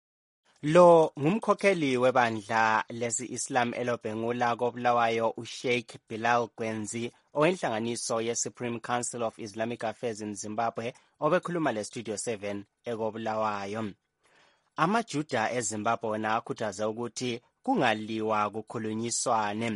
Lo ngumkhokheli webandla lesi-Islam elobhengula koBulawayo uSheikh Bilal Gwenzi owenhlanganiso ye-Supreme Council of Islamic Affairs in Zimbabwe obekhuluma leStudio 7 ekoBulawayo. Amajuda eZimbabwe wona akhuthaza ukuthi kungaliwa kukhulunyiswane.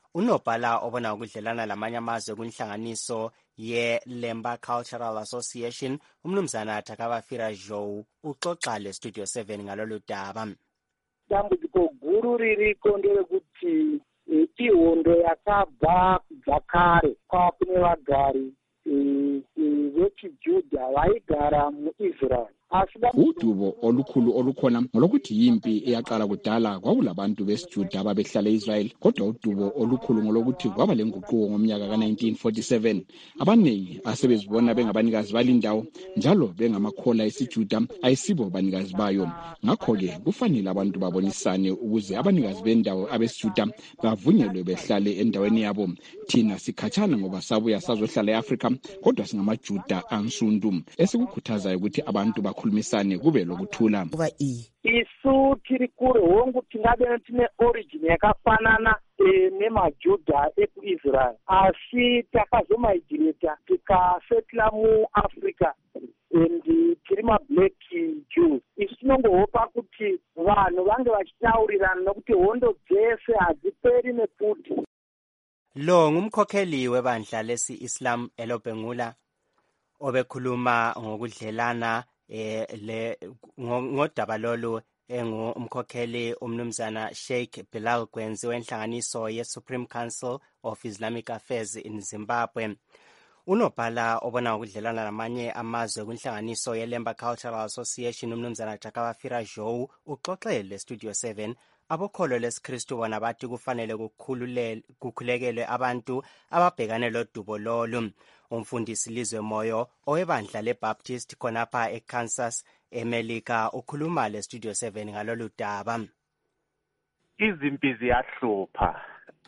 Unobhala obona ukudlelana lamanye amazwe kunhlanganiso ye-Lemba Cultural Association, umnumzana Takabafira Joe, uxoxa le-Studio 7 ngalolu daba. Dambudziko guru ririko nderekuti ihondo yakabva kare kwakune vagari vechijudha vaigara muIsrael. Udubo olukhulu olukhona ngolokuthi yimpi eyaqala kudala kwakulabantu besiJuda ababehlala eIsrael, kodwa udubo olukhulu ngolokuthi kwaba lenguquko ngomnyaka ka-1947. Abaningi asebezibona bengabanikazi balindawo njalo bengamakhola esiJuda ayisibo banikazi bayo. Ngakho-ke kufanele abantu babonisane ukuze abanikazi bendawo abesiJuda bavunyelwe behlale endaweni yabo. Thina sikhatshana ngoba sabuya sazohlala eAfrika, kodwa singamaJuda ansundu esikukhuthazayo ukuthi abantu khulumisane kube lokuthula. Isu tiri kure hongu tingabe tine origin yakafanana nemaJudha ekuIsrael, asi takazomaigireta tikasetla muAfrica and tiri maBlack Jews. Isu tinongohopa kuti vanhu vange vachitaurirana nokuti hondo dzese hadziperi nekuti. Lo ngumkhokheli webandla lesi-Islam eLobengula obekhuluma ngokudlelana ngodaba lolu umkhokheli umnumzana Sheikh Bilal Gwenzi wenhlanganiso ye-Supreme Council of Islamic Affairs in Zimbabwe. Unobhala obona ukudlelana namanye amazwe kunhlanganiso ye-Lemba Cultural Association umnumzana Takabafira Joe uxoxele Studio 7 abokholo lesiKristu bona bathi kufanele kukhulekelwe abantu ababhekane lodubo lolu. Umfundisi Lizwe Moyo owebandla leBaptist khonapha eKansas eMelika ukhuluma le-Studio 7 ngalolu daba. Izimpi ziyahlupha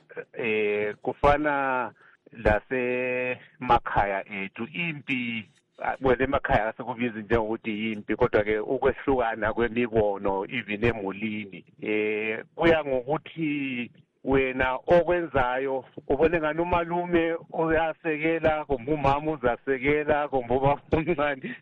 kufana lasemakhaya ethu. Impi emakhaya asekubiza njengokuthi impi, kodwa-ke ukwehlukana kwemibono even emulini kuya ngokuthi wena okwenzayo ubone ngani umalume uyasekela kumbe umama uzasekela kumbe ubaba omncane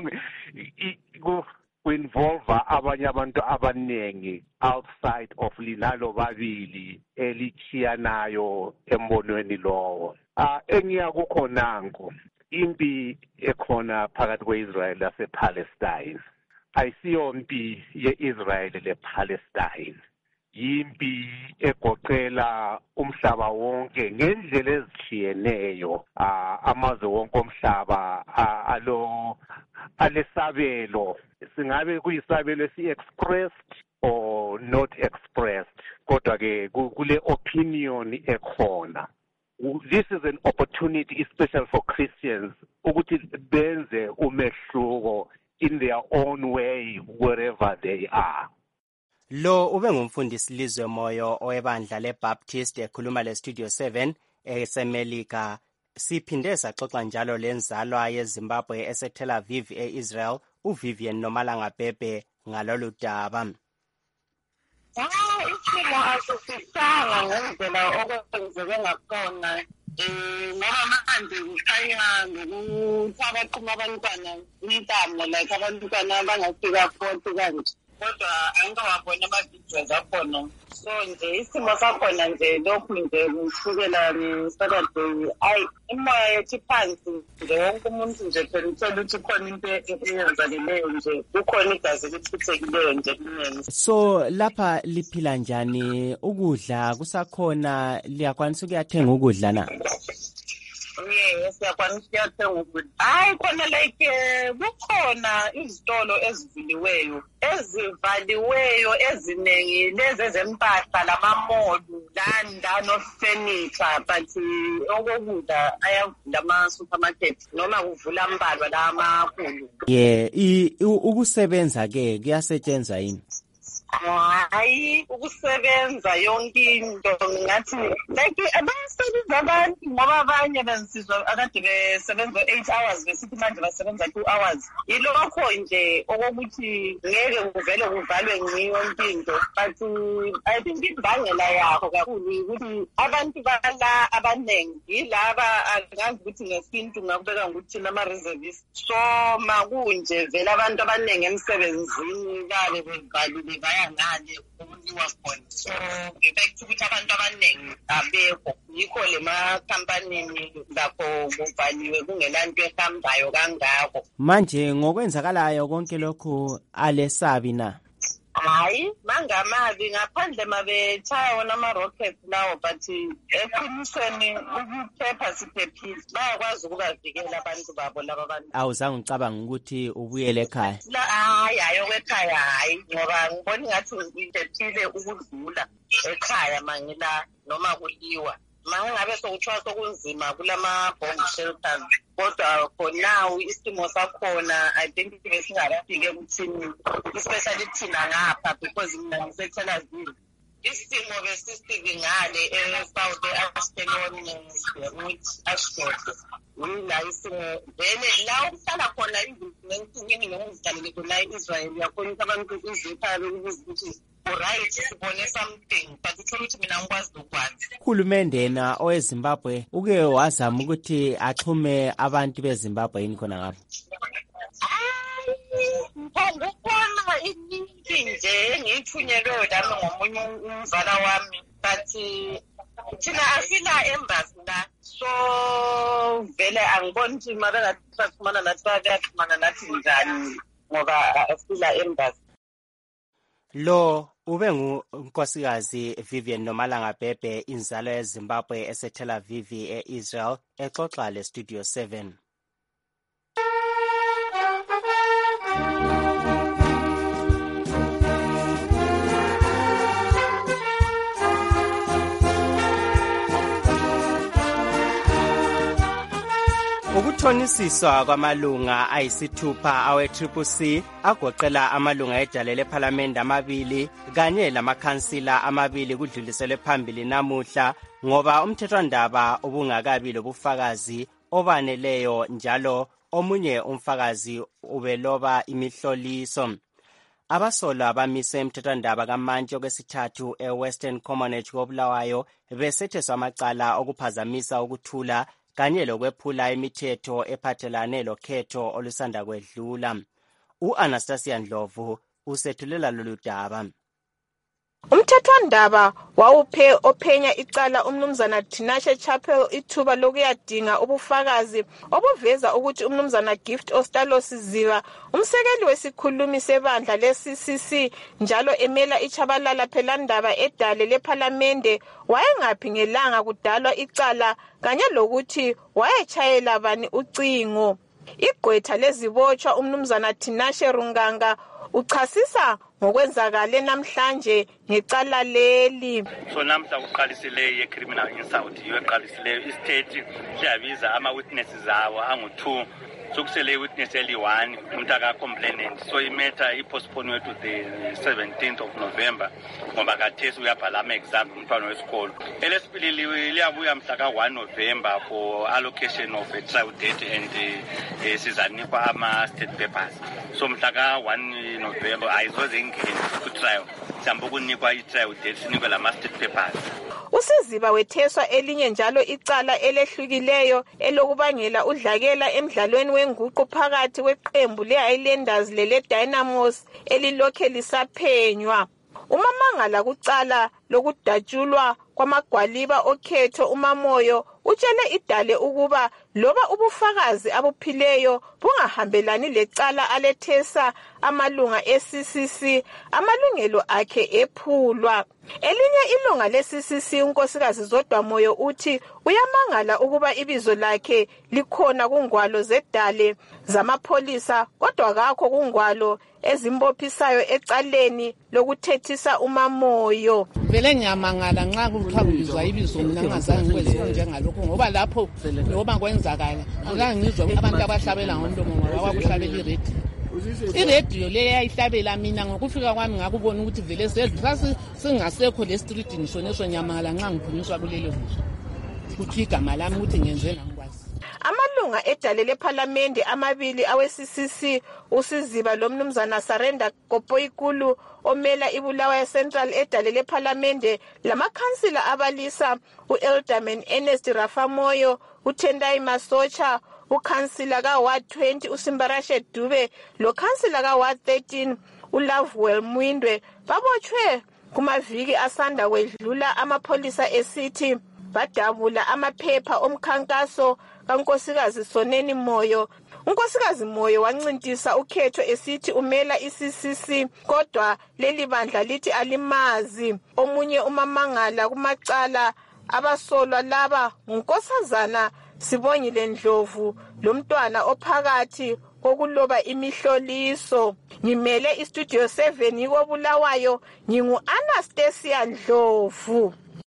ku-involve abanye abantu abaningi outside of lilalo babili elichiyanayo embonweni lowo. Engiyakukho nanku impi ekhona phakathi kwe-Israel lase-Palestine ayisiyo mpi ye-Israel le-Palestine, yimpi egoqela umhlaba wonke ngendlela ezitshiyeneyo. Amazwe wonke omhlaba alesabelo, singabe kuyisabelo esi-expressed or not expressed, kodwa-ke kule opinion ekhona. This is an opportunity, especially for Christians, ukuthi benze umehluko in their own way wherever they are. Lo ube ngumfundisi Lizwe Moyo owebandla leBaptist ekhuluma le-Studio 7 esemelika. Siphinde saxoxa njalo lenzalwa yeZimbabwe eseTel Aviv e-Israel uVivian Nomalanga Bhebhe ngalolu daba. Isimo asisisanga ngendlela okwenzeke ngakhona ngoba manje kukhanya ngokuthi abaqhuma abantwana intamo like abantwana abangafika 40 kanje, kodwa angikawabona ama-videos akhona. So nje isimo sakhona nje lokhu nje kusukela ngeSaturday, imoya yethu phansi nje, wonke umuntu nje phela uthola ukuthi khona into eyenzakeleyo nje, kukhona igazi elichithekileyo nje kuningi. So lapha liphila njani? Ukudla kusakhona? Liyakwanisa ukuyathenga ukudla na? Yes, siyakwanisa ukuyathenga ukudla. Hayi khona like kukhona izitolo ezivaliweyo eziningi, lezi ezempahla lamamolu lano furniture, but okokudla ayavula ama-supermarket noma kuvula ambalwa la amakhulu. Ukusebenza ke kuyasetshenzwa yini? Hayi, ukusebenza yonke into ngathi like abasebenza abantu, ngoba abanye bensizwa akade besebenza 8 hours besithi manje basebenza 2 hours. Yilokho nje okokuthi ngeke kuvele kuvalwe yonke into, but I think imbangela yakho kakhulu ukuthi abantu bala abanengi yilaba angazi ukuthi ngesintu ngakubeka ukuthi nama-reservists. So makunje vele abantu abanengi emsebenzini babe bevalile ekhaya ngale ukuliwa khona. So ngibekho ukuthi abantu abaningi abekho yikho lemakhampanini lakho kuvaliwe kungelanto ehambayo kangako. Manje ngokwenzakalayo konke lokhu alesabi na? Hayi mangamabi ngaphandle mabetshaya wona ama-rockets lawo but eqinisweni ukuphepha siphephile bayakwazi ukubavikela abantu babo laba bantu. Awuzange ucabanga ukuthi ubuyele ekhaya? Hayi ayokwekhaya hayi ngoba ngibona ngathi ngiphephile ukudlula ekhaya mangila noma kuliwa. Mangabe sokuthiwa sokunzima kulama-bomb shelters kodwa for now isimo sakhona I think besingakafike kuthini especially thina ngapha because mina ngiseTel Aviv. Isimo besisibi ngale e-South Ashkelon Beirut Ashdod. Yila isimo vele la ukuhlala khona izinto noma uzidlalele khona e-Israel yakhona abantu iziphala ukuthi right sibone something but ukuthi mina ngikwazi ukwazi. Uhulumende na oweZimbabwe uke wazama ukuthi axhume abantu beZimbabwe yini khona ngapha? Ngokubona iningi nje ngithunyelwe lami ngomunye umzala wami but thina asila embassy la so vele angiboni ukuthi mabengaxhumana nathi bayaxhumana nathi njani ngoba asila embassy. Lo ube ngunkosikazi Vivian Nomalanga Bhebhe inzalo yeZimbabwe eseTel Aviv eIsrael exoxa leStudio 7. Ukuthonisiswa kwamalunga ayisithupha awe-CCC agoqela amalunga edale lephalamende amabili kanye lamakhansila amabili kudluliselwe phambili namuhla ngoba umthethwandaba ubungakabi lobufakazi obaneleyo njalo omunye umfakazi ubeloba imihloliso. Abasolwa bamise umthethwandaba kamantshi okwesithathu eWestern Commonwealth koBulawayo besetheswa amacala okuphazamisa ukuthula kanye lokwephula imithetho ephathelane lokhetho olusanda kwedlula. U-Anastasia Ndlovu usethulela lolu daba. Umthethwandaba wawuphe ophenya icala umnumzana Tinashe Chapel ithuba lokuyadinga ubufakazi obuveza ukuthi umnumzana Gift Ostalos Ziva umsekeli wesikhulumi sebandla le-CCC njalo emela ichabalala phelandaba edale lephalamende wayengaphi ngelanga kudalwa icala kanye lokuthi wayechayela bani ucingo. Igqwetha lezibotshwa umnumzana Tinashe Runganga uchasisa ngokwenzakale namhlanje ngecala leli. So namhla uqalisile ye-criminal insult yoqalisile istate siyabiza ama-witnesses awo angu-2 sokusele i-witness eli-1 umntaka complainant so imatter ipostponwe to the 17th of November ngoba kathesi uyabhala ama-exam umntwana wesikolo. Elesibili liyabuya mhla ka-1 November for allocation of a trial date and sizanikwa ama-state papers. So mhla ka-1 November ayizoze ingene ku-trial sihamba ukunikwa i-trial date sinikwe lama-state papers. uSiziba wetheswa elinye njalo icala elehlukileyo elokubangela udlakela emidlalweni wenguqu phakathi kweqembu le-Highlanders lele-Dynamos elilokhe lisaphenywa. Umamangala kucala lokudatshulwa kwamagwaliba okhetho uMamoyo utshele idale ukuba loba ubufakazi abuphileyo bungahambelani lecala alethesa amalunga e-CCC amalungelo akhe ephulwa. Elinye ilunga le-CCC unkosikazi Zodwa Moyo uthi uyamangala ukuba ibizo lakhe likhona kungwalo zedale zamapholisa kodwa kakho kungwalo ezimbophisayo ecaleni lokuthethisa uMamoyo. Vele ngiyamangala nxa kuthiwa kubizwa ibizo mina ngazange ngikwenze njengalokho ngoba lapho noma kwenzakala azange ngizwe abantu abahlabela ngomlomo ngoba wakuhlabela iredio. Iredio le yayihlabela mina ngokufika kwami ngakubona ukuthi vele singasekho le street ngishoneso nyamangala nxa ngiphunyiswa kulelo bizwe. Kuthi igama lami ukuthi ngenzena ngikwazi. Amalunga edale lephalamende amabili awe-CCC uSiziba lomnumzana Sarenda Kopoikulu omela iBulawayo Central edale lephalamende lamakhansila abalisa uElderman Ernest Rafamoyo, uTendai Masocha, ukhansila ka-Ward 20 uSimbarashe Dube lokhansila ka-Ward 13 uLovewell Mwindwe babotshwe kumaviki asanda kwedlula amapholisa esithi badabula amaphepha omkhankaso kaNkosikazi Soneni Moyo. uNkosikazi Moyo wancintisa ukhetho esithi umela iCCC kodwa leli bandla lithi alimazi. Omunye umamangala kumacala abasolwa laba nguNkosazana Sibongile Ndlovu lomntwana ophakathi kokuloba imihloliso. Ngimele iStudio 7 yikoBulawayo, ngingu-Anastasia Ndlovu.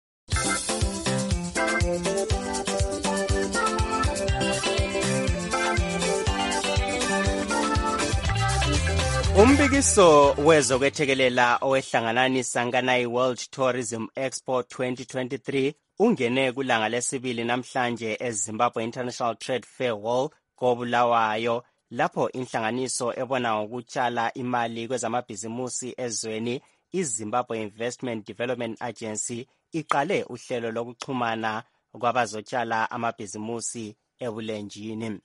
Umbikiso wezokwethekelela owehlangananisa Nganai World Tourism Expo 2023 ungene kulanga lesibili namhlanje eZimbabwe International Trade Fair Hall koBulawayo, lapho inhlanganiso ebona ngokutshala imali kwezamabhizimusi ezweni iZimbabwe Investment Development Agency iqale uhlelo lokuxhumana kwabazotshala amabhizimusi ebulenjini.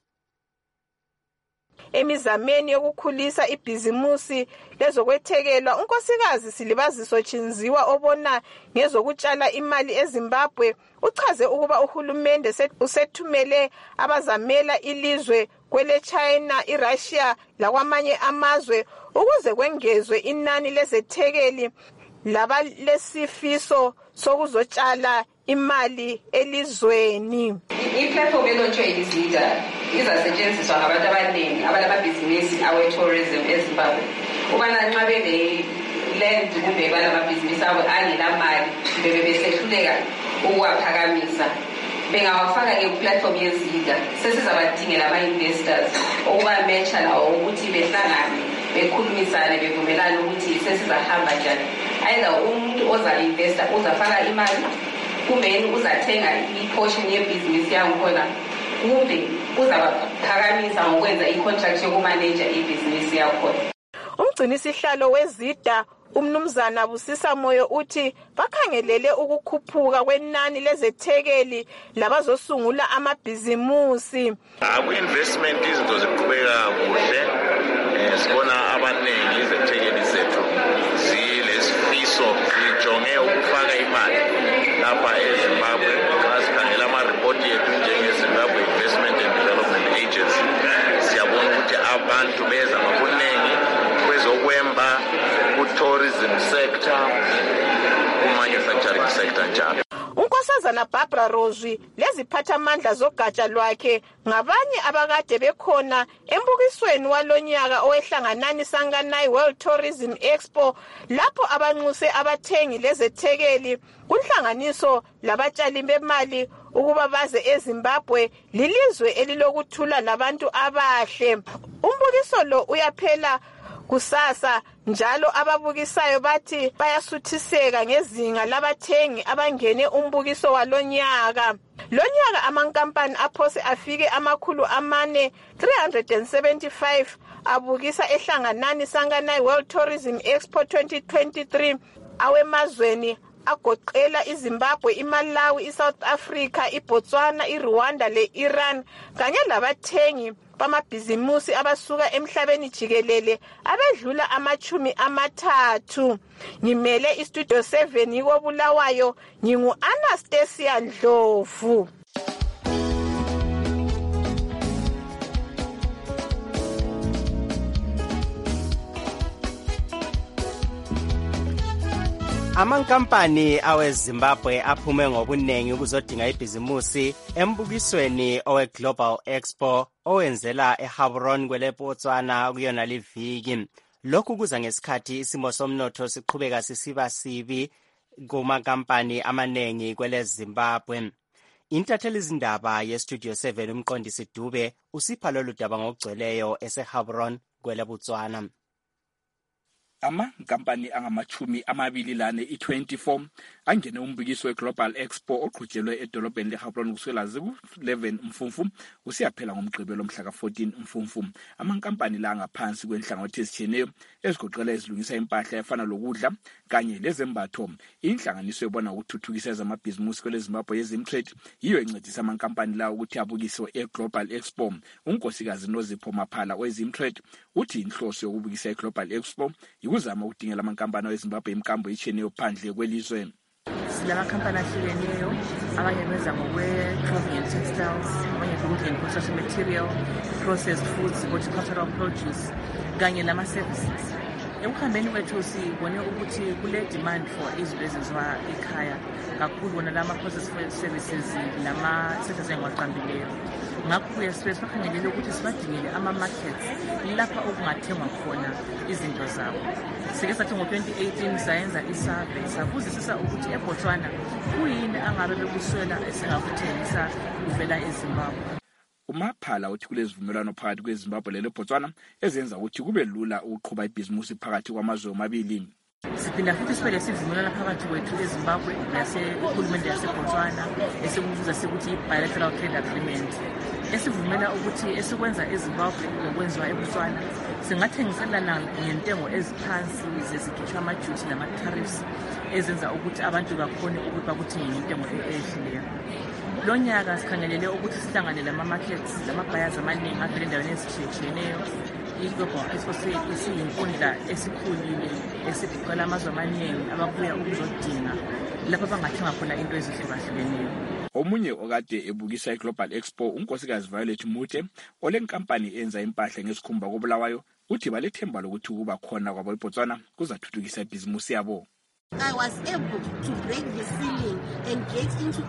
Emizameni yokukhulisa ibhizimusi lezokwethekelwa, uNkosikazi Silibaziso Chinziwa obona ngezokutshala imali eZimbabwe uchaze ukuba uhulumende usethumele abazamela ilizwe kwele China, iRussia lakwamanye amazwe ukuze kwengezwe inani lezethekeli laba lesifiso sokuzotshala imali elizweni. Iplatform elontshe yizida izasetshenziswa ngabantu abaningi abalabhizinisi awe-tourism eZimbabwe ukubana nxa bele-land kumbe balamabhizinisi abo angelamali bebesehluleka ukuwaphakamisa bengawafaka kuplatform yezida. Sesizabadingela ama-investors ukubametsha lawo ukuthi behlangane bekhulumisane bevumelane ukuthi sesizahamba njani. Either umuntu oza-investa uzafaka imali kumbe uzathenga iportion yebhizinisi yangikhona kumbe uzabaphakamisa ngokwenza i-contract yokumaneja ibhizinisi yakho. Umgcinisihlalo wezida uMnumzana Busisa Moyo uthi bakhangelele ukukhuphuka kwenani lezethekeli labazosungula amabhizimusi. Ku-investment izinto ziqhubeka kuhle. Sibona abaningi izethekeli zethu zilesifiso zijonge ukufaka imali lapha eZimbabwe. Xa sikhangela amaripoti yethu njengeZimbabwe Investment and Development Agency, siyabona ukuthi abantu beza ngobuningi kwezokwemba, ku-tourism sector, ku-manufacturing sector njalo. uNkosazana Barbara Rozwi leziphathamandla zogatsha lwakhe ngabanye abakade bekhona embukisweni walonyaka owehlangananisa Nganai World Tourism Expo, lapho abanxuse abathengi lezethekeli kunhlanganiso labatshali bemali ukuba baze eZimbabwe, lilizwe elilokuthula labantu abahle. Umbukiso lo uyaphela kusasa, njalo ababukisayo bathi bayasuthiseka ngezinga labathengi abangene umbukiso walonyaka. Lonyaka amankampani aphose afike 375 abukisa ehlangananisa Nganai World Tourism Expo 2023 awemazweni agoqela iZimbabwe, iMalawi, iSouth Africa, iBotswana, iRwanda le-Iran kanye labathengi bamabhizimusi abasuka emhlabeni jikelele abedlula 30. Ngimele iStudio 7 yikoBulawayo, ngingu-Anastasia Ndlovu. Amankampani aweZimbabwe aphume ngobunengi ukuzodinga ibhizimusi embukisweni owe-Global Expo owenzela eHaburon kweleBotswana kuyona liviki. Lokhu kuza ngesikhathi isimo somnotho siqhubeka sisiba sibi kumankampani amanengi kweleZimbabwe. Intathelizindaba yeStudio 7 umqondisi Dube usipha lolu daba ngokugcweleyo eseHaburon kweleBotswana. Amankampani angamachumi amabili lane i-24 angene umbukiso we-Global Expo oqhutyelwe edolobheni leGaborone kusukela ziku-11 Mfumfu kusiyaphela ngomgqibelo mhla ka-14 Mfumfu. Amankampani la ngaphansi kwenhlangothi ezitshiyeneyo ezigoqela ezilungisa impahla efana lokudla kanye lezembatho. Inhlanganiso ebona ukuthuthukisa ezamabhizimusi kweleZimbabwe ye-Zimtrade yiyo encedisa amankampani la ukuthi abukiswe e-Global Expo. Unkosikazi Nozipho Maphala we-Zimtrade uthi inhloso yokubukisa e-Global Expo yikuzama ukudingela amankampani weZimbabwe imkambo etshiyeneyo phandle kwelizwe. Silamakhempani ahlukeneyo, abanye benza ngokwe-clothing and textiles, abanye food and construction material, processed foods, horticultural produce kanye nama-services. Ekuhambeni kwethu sibone ukuthi kule demand for izinto ezenziwa ekhaya kakhulu wona lama-processed services nama-sectors engwaqambileyo. Ngakho-ke sibakhangelele ukuthi sibadingele ama-markets lapha okungathengwa khona izinto zabo. Sike sathi ngo-2018 sayenza isurvey sabuzisisa ukuthi eBotswana kuyini angabe bekuswela esingakuthengisa kuvela eZimbabwe. Umaphala uthi kulezivumelwano phakathi kweZimbabwe leBotswana ezenza ukuthi kube lula ukuqhuba ibhizimusi phakathi kwamazwe omabili. Siphinda futhi sibe lesivumelwano phakathi kwethu eZimbabwe nasehulumende yaseBotswana esikubuza sikuthi i-bilateral trade agreement esivumela ukuthi esikwenza eZimbabwe lokwenziwa eBotswana singathengiselana ngentengo eziphansi zezikhishwa ama-duty nama-tariffs ezenza ukuthi abantu bakhone ukuthi bakuthenge ngentengo ehlileyo. Lo nyaka sikhangelele ukuthi sihlangane lama-markets lama-buyers amaningi avela endaweni ezitshiyeneyo. I-Global Expo isiyinkundla esikhulile esigoqela amazwe amaningi ababuya ukuzodinga lapho bangathenga khona into ezihlukahlukeneyo. Omunye okade ebukisa i-Global Expo unkosikazi Violet Mute olenkampani enza impahla ngesikhumba koBulawayo uthi balethemba lokuthi ukuba khona kwabo eBotswana kuzathuthukisa ibhizimusi yabo. I was able to break the ceiling and get into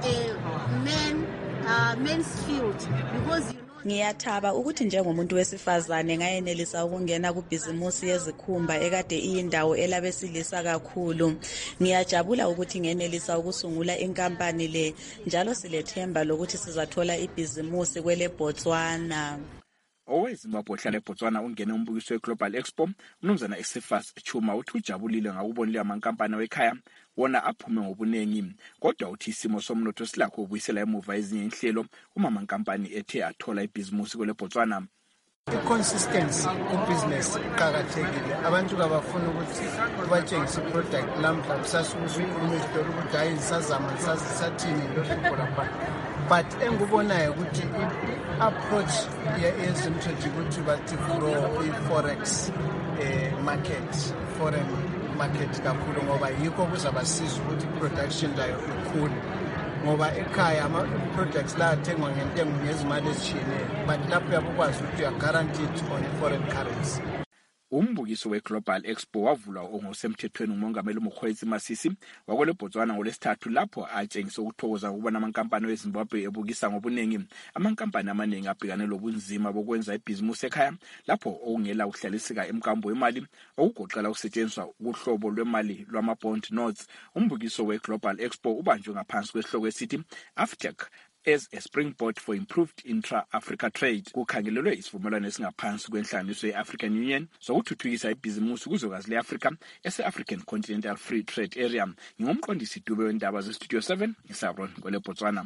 a men's field because Ngiyathaba ukuthi njengomuntu wesifazane ngayenelisa ukungena kubhizimusi yezikhumba ekade iyindawo elabesilisa kakhulu. Ngiyajabula ukuthi ngenelisa ukusungula inkampani le njalo silethemba lokuthi sizathola ibhizimusi kwele Botswana. OweZimbabwe ohlala eBotswana ungene umbukiso weGlobal Expo umnumzana Esifas Chuma uthi ujabulile ngakubonile amankampani wekhaya wona aphume ngobunengi kodwa uthi isimo somnotho silakho ukubuyisela emuva ezinye inhlelo uma amankampani ethe athola ibhizimusi kwele Botswana. I-consistency ku-business iqakathekile. Abantu kabafuna ukuthi batshengise i-product lamhla kusasuke ukhulume isitori ukuthi hayi ngisazama ngisathini lokho but engikubonayo ukuthi i-approach ye-Zimtrade ukuthi bathi grow i-forex market, foreign market kakhulu ngoba yikho kuzabasiza ukuthi i-production layo ikhule. Ngoba ekhaya ama-products la athengwa ngentengo ngezimali ezitshiyeneyo but lapho uyakwazi ukuthi uya-guaranteed on foreign currency. Umbukiso weGlobal Expo wavulwa ongosemthethweni umongameli uMokgweetsi Masisi wakwele Botswana ngolesithathu lapho atshengisa ukuthokoza ukubona amankampani weZimbabwe ebukisa ngobunengi. Amankampani amaningi abhekane lobunzima bokwenza ibhizimusi ekhaya lapho okungela ukuhlaliseka emkambo wemali okugoqela ukusetshenziswa kuhlobo lwemali lwama-bond notes. Umbukiso weGlobal Expo ubanjwe ngaphansi kwesihloko esithi AfTech as a springboard for improved intra-Africa trade. Kukhangelelwe isivumelwano esingaphansi kwenhlanganiso ye-African Union sokuthuthukisa ibhizimusi kuzwekazi le-Afrika ese-African Continental Free Trade Area. Ngingumqondisi Dube wendaba ze-Studio 7 eGaborone kwele Botswana.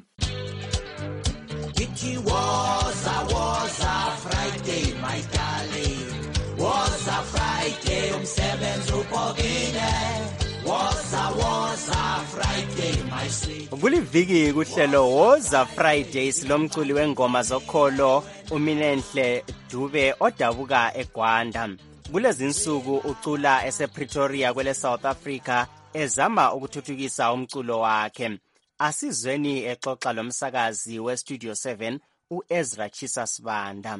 It was a Friday, my darling. Was a Friday, umsebenzi ubhokile. Was a Friday, my sweet. Kuliviki kuhlelo Woza Fridays lomculi wengoma zokholo uMinenhle Dube odabuka eGwanda. Kulezi insuku ucula esePretoria kwele South Africa ezama ukuthuthukisa umculo wakhe. Asizweni exoxa lomsakazi weStudio 7 uEzra Chisasibanda.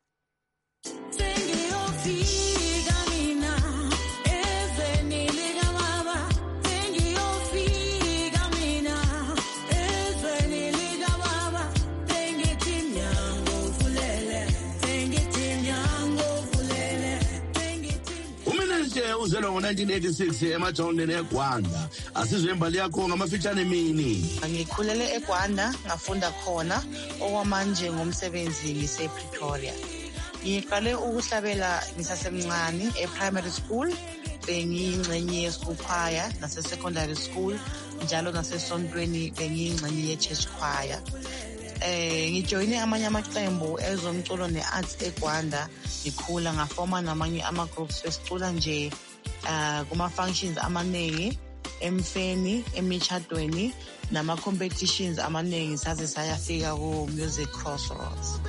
Uzelo ngo-1986 emajondeni eGwanda. Asizwe imbali yakho ngamafitshane mini. Ngikhulele eGwanda ngafunda khona okwamanje ngomsebenzi ngise-Pretoria. Ngiqale ukuhlabela ngisasemncane e-primary school bengiyingxenye ye-school choir nase-secondary school, njalo nasesontweni bengiyingxenye ye-church choir. Ngijoyine amanye amaqembu ezomculo ne-arts eGwanda, ngikhula ngafoma namanye ama-groups besicula nje kuma-functions amaningi, emfeni, emishadweni, nama-competitions amaningi saze sayafika ku-Music Crossroads.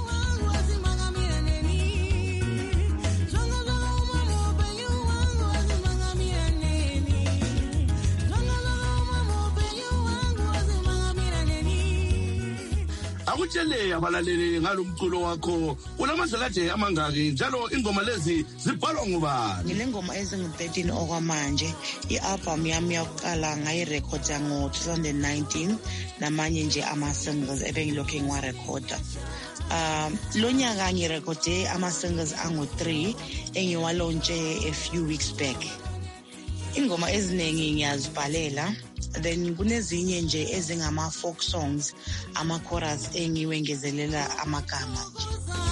Akutshele abalaleli ngalomculo wakho unamadlela nje amangaki njalo ingoma lezi zibhalwa ngubani? Ngilengoma ezingu-13 okwamanje. I-album yami yokuqala ngayirekhoda ngo-2019 namanye nje ama-singles ebengilokhu ngiwarekhoda. Lo nyaka ngirekhode ama-singles angu-3 engiwalontshe a few weeks back. Ingoma eziningi ngiyazibhalela, then kunezinye nje ezingama-folk songs, ama-chorus engiwengezelela amagama nje.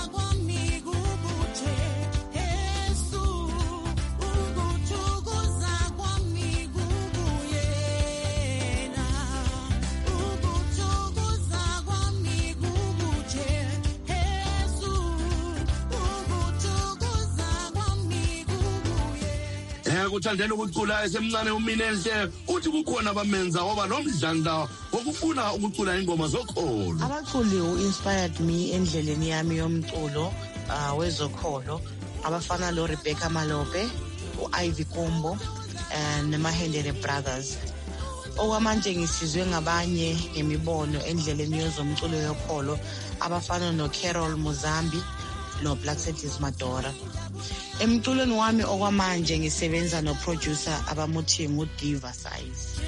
Kuthandela ukucula esemncane uMinenhle uthi kukhona abamenza waba nomdlandla wokufuna ukucula ingoma zokholo. Abaculi who-inspired me endleleni yami yomculo wezokholo abafana lo Rebecca Malope, u-Ivy Kombo, namaHendele Brothers. Okwamanje ngisizwe ngabanye ngemibono endleleni yezomculo yokholo abafana no-Carol Muzambi no-Black Satis Madora. Emculweni wami okwamanje ngisebenza no-producer abamuthi ngu-Diva Size.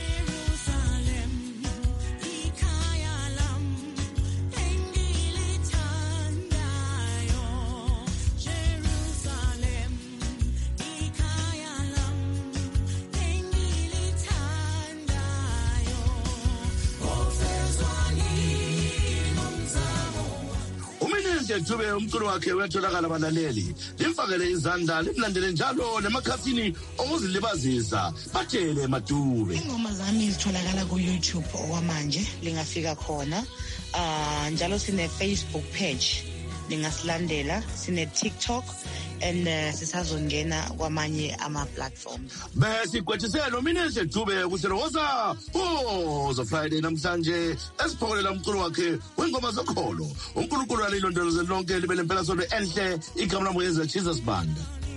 Jube umculo wakhe wetholakala abalaleli limfakele izandla limlandele njalo lemakhasini okuzilibazisa batshele Madube. Ingoma zami zitholakala ku-YouTube okwamanje lingafika khona, njalo sine Facebook page lingasilandela, sine TikTok and sisazongena kwamanye ama-platforms. Besigwethisele uMinenhle Dube kuseroza Woza Friday namhlanje esiphokolela umculo wakhe wengoma zokholo. uNkulunkulu alilondoloze lonke libe lempela sonto enhle igama lami ngeze Jesus Banda.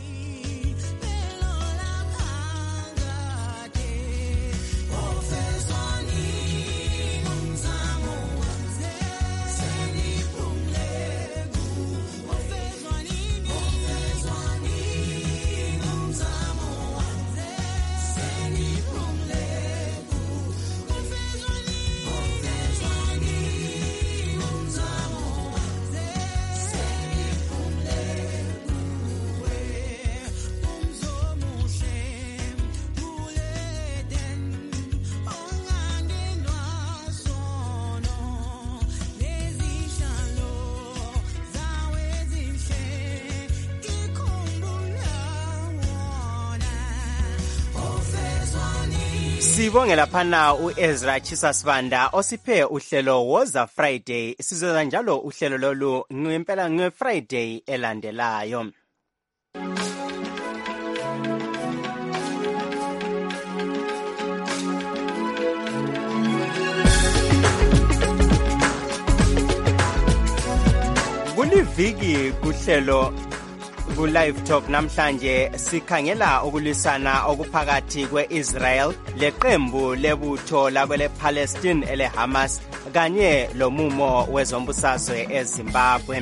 Sibonge laphana uEzra Chisasibanda osiphe uhlelo Woza Friday. Sizoza njalo uhlelo lolu ngempela ngeFriday elandelayo. Kuliviki kuhlelo ku-Live Talk namhlanje sikhangela ukulwisana okuphakathi kwe-Israel leqembu lebutho lakwele Palestine ele-Hamas kanye lomumo wezombusazwe eZimbabwe.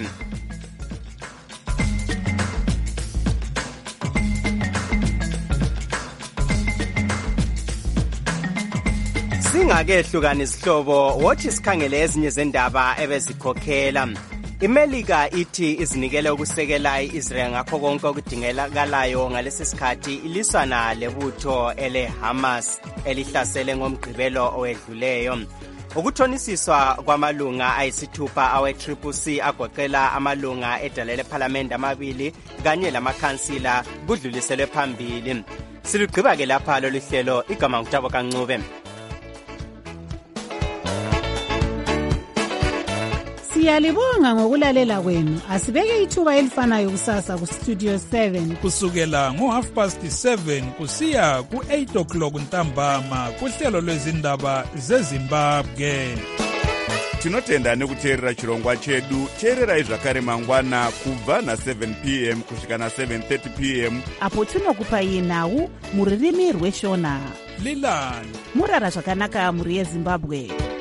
Singake hlukanisihlobo wothi sikhangele ezinye zendaba ebezikhokhela. iMelika ithi izinikele ukusekela iIsrael ngakho konke okudingekalayo ngalesi sikhathi ilisana lebutho ele-Hamas elihlasele ngomgqibelo owedluleyo. Ukuthonisiswa kwamalunga ayisithupha awe-CCC agoqela amalunga edala lePhalamende amabili kanye lamakhansila kudluliselwe phambili. silugqiba-ke lapha lolu hlelo igama ngutabo kancube. Siyalibonga ngokulalela kwenu. Asibeke ithuba elifanayo kusasa ku-Studio 7 kusukela ngo-7:30 kusiya ku-8 o'clock ntambama kuhlelo lwezindaba zeZimbabwe. tinotenda nekuteerera chirongwa chedu. teererai zvakare mangwana kubva na7 p.m. kusvika na7:30 p.m. apo tinokupai nhau muririmi rweshona. Lilani murara zvakanaka muri yeZimbabwe.